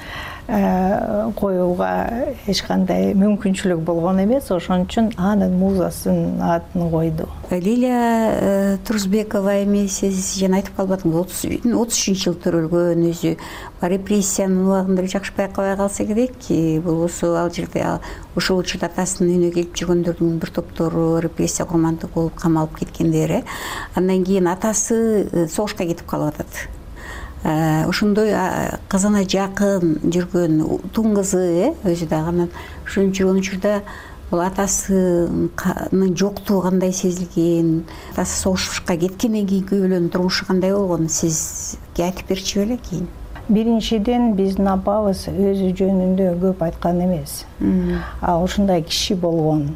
коюуга эч кандай мүмкүнчүлүк болгон эмес, ошон үчүн анын музасын атын койду. Лилия Турсунбекова эми сиз жана айтып калбадыңыз, отуз үчүнчү жылы төрөлгөн, өзү репрессиянын убагында жакшы байкабай калса керек. Болбосо ал жерде ошол учурда атасынын үйүнө келип жүргөндөрдүн бир топтору репрессия курмандык болуп камалып кеткендери. Андан кийин атасы согушка кетип калып атат. Ошондой кызына жакын жүргөн тун кызы өзү дагы. Анан ошон жүргөн учурда бул атасынын жоктугу кандай сезилген, атасы согушка кеткенден кийин күйөөлөрдүн турмушу кандай болгон, сизге айтып берчү беле кийин? Биринчиден биздин апабыз өзү жөнүндө көп айткан эмес. Ал ушундай киши болгон.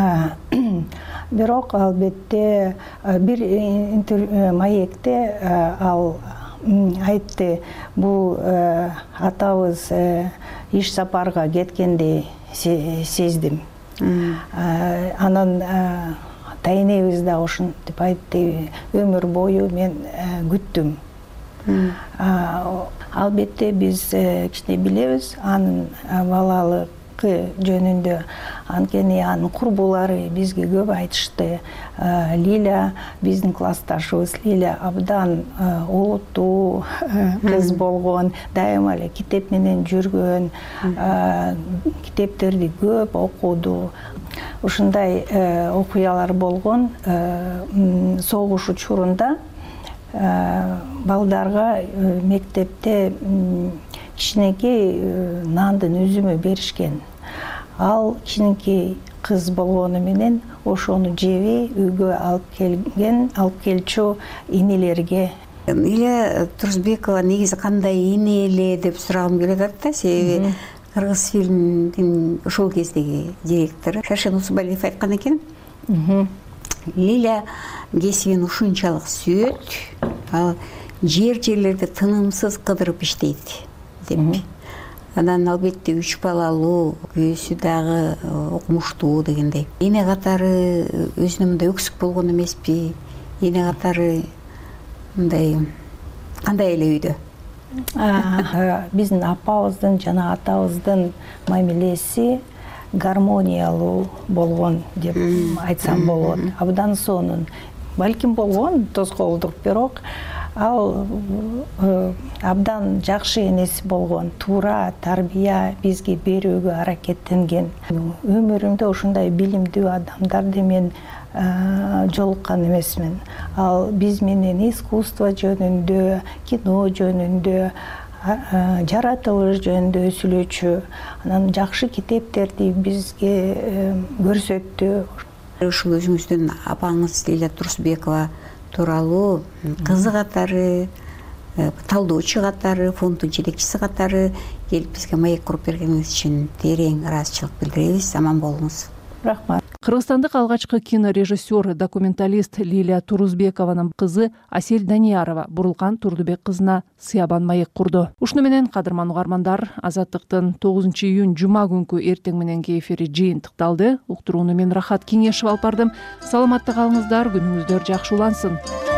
Бирок албетте бир маекте ал айтты, бул атабыз иш сапарга кеткенди сездим. Анан тайнебиз да ошентип айтты, өмүр бою мен күттүм. Албетте биз кичине билебиз анын балалыкы жөнүндө. Анткени анын курбулары бизге көп айтышты. Лиля, биздин классташыбыз Лиля абдан олуттуу кыз болгон, дайыма эле китеп менен жүргөн, китептерди көп окуду. Ушундай окуялар болгон. Согуш учурунда балдарга мектепте кичинекей нандын үзүмү беришкен. Ал кичинекей кыз болгону менен ошону жеби үйгө алып келген, алып келчү инелерге. Лилия Турсунбекова негизи кандай ине эле деп сурагым келип атат да, себеби Кыргыз фильмдин ошол кездеги директору Шашен Усубалиев айткан экен. Лилия кесибин ушунчалык сүйөт, ал жер жерлерди тынымсыз кыдырып иштейт деп. Анан албетте үч балалуу, күйөөсү дагы окумуштуу дегендей. Эне катары өзүнө мындай өксүк болгон эмеспи? Эне катары мындай кандай эле үйдө? Биздин апабыздын жана атабыздын мамилеси гармониялуу болгон деп айтсам болот. Абдан сонун балким болгон тоскоолдук, бирок ал абдан жакшы энеси болгон, туура тарбия бизге берүүгө аракеттенген. Өмүрүмдө ушундай билимдүү адамдарды мен жолуккан эмесмин. Ал биз менен искусство жөнүндө, кино жөнүндө, жаратылыш жөнүндө сүйлөчү, анан жакшы китептерди бизге көрсөттү. Ушул өзүңүздүн апаңыз Лиля Турусбекова тууралуу кызы катары, талдоочу катары, фонддун жетекчиси катары келип бизге маек куруп бергениңиз үчүн терең ыраазычылык билдиребиз. Аман болуңуз. Рахмат. Кыргызстандык алгачкы кинорежиссер, документалист Лиля Турусбекованын кызы Асель Даниярова Бурулкан Турдубек кызына сыябан маек курду. Ушуну менен кадырман угармандар, Азаттыктын тогузунчу июнь жума күнкү эртең мененки эфири жыйынтыкталды. Уктурууну мен Рахат Кеңешев алып бардым. Саламатта калыңыздар, күнүңүздөр жакшы улансын.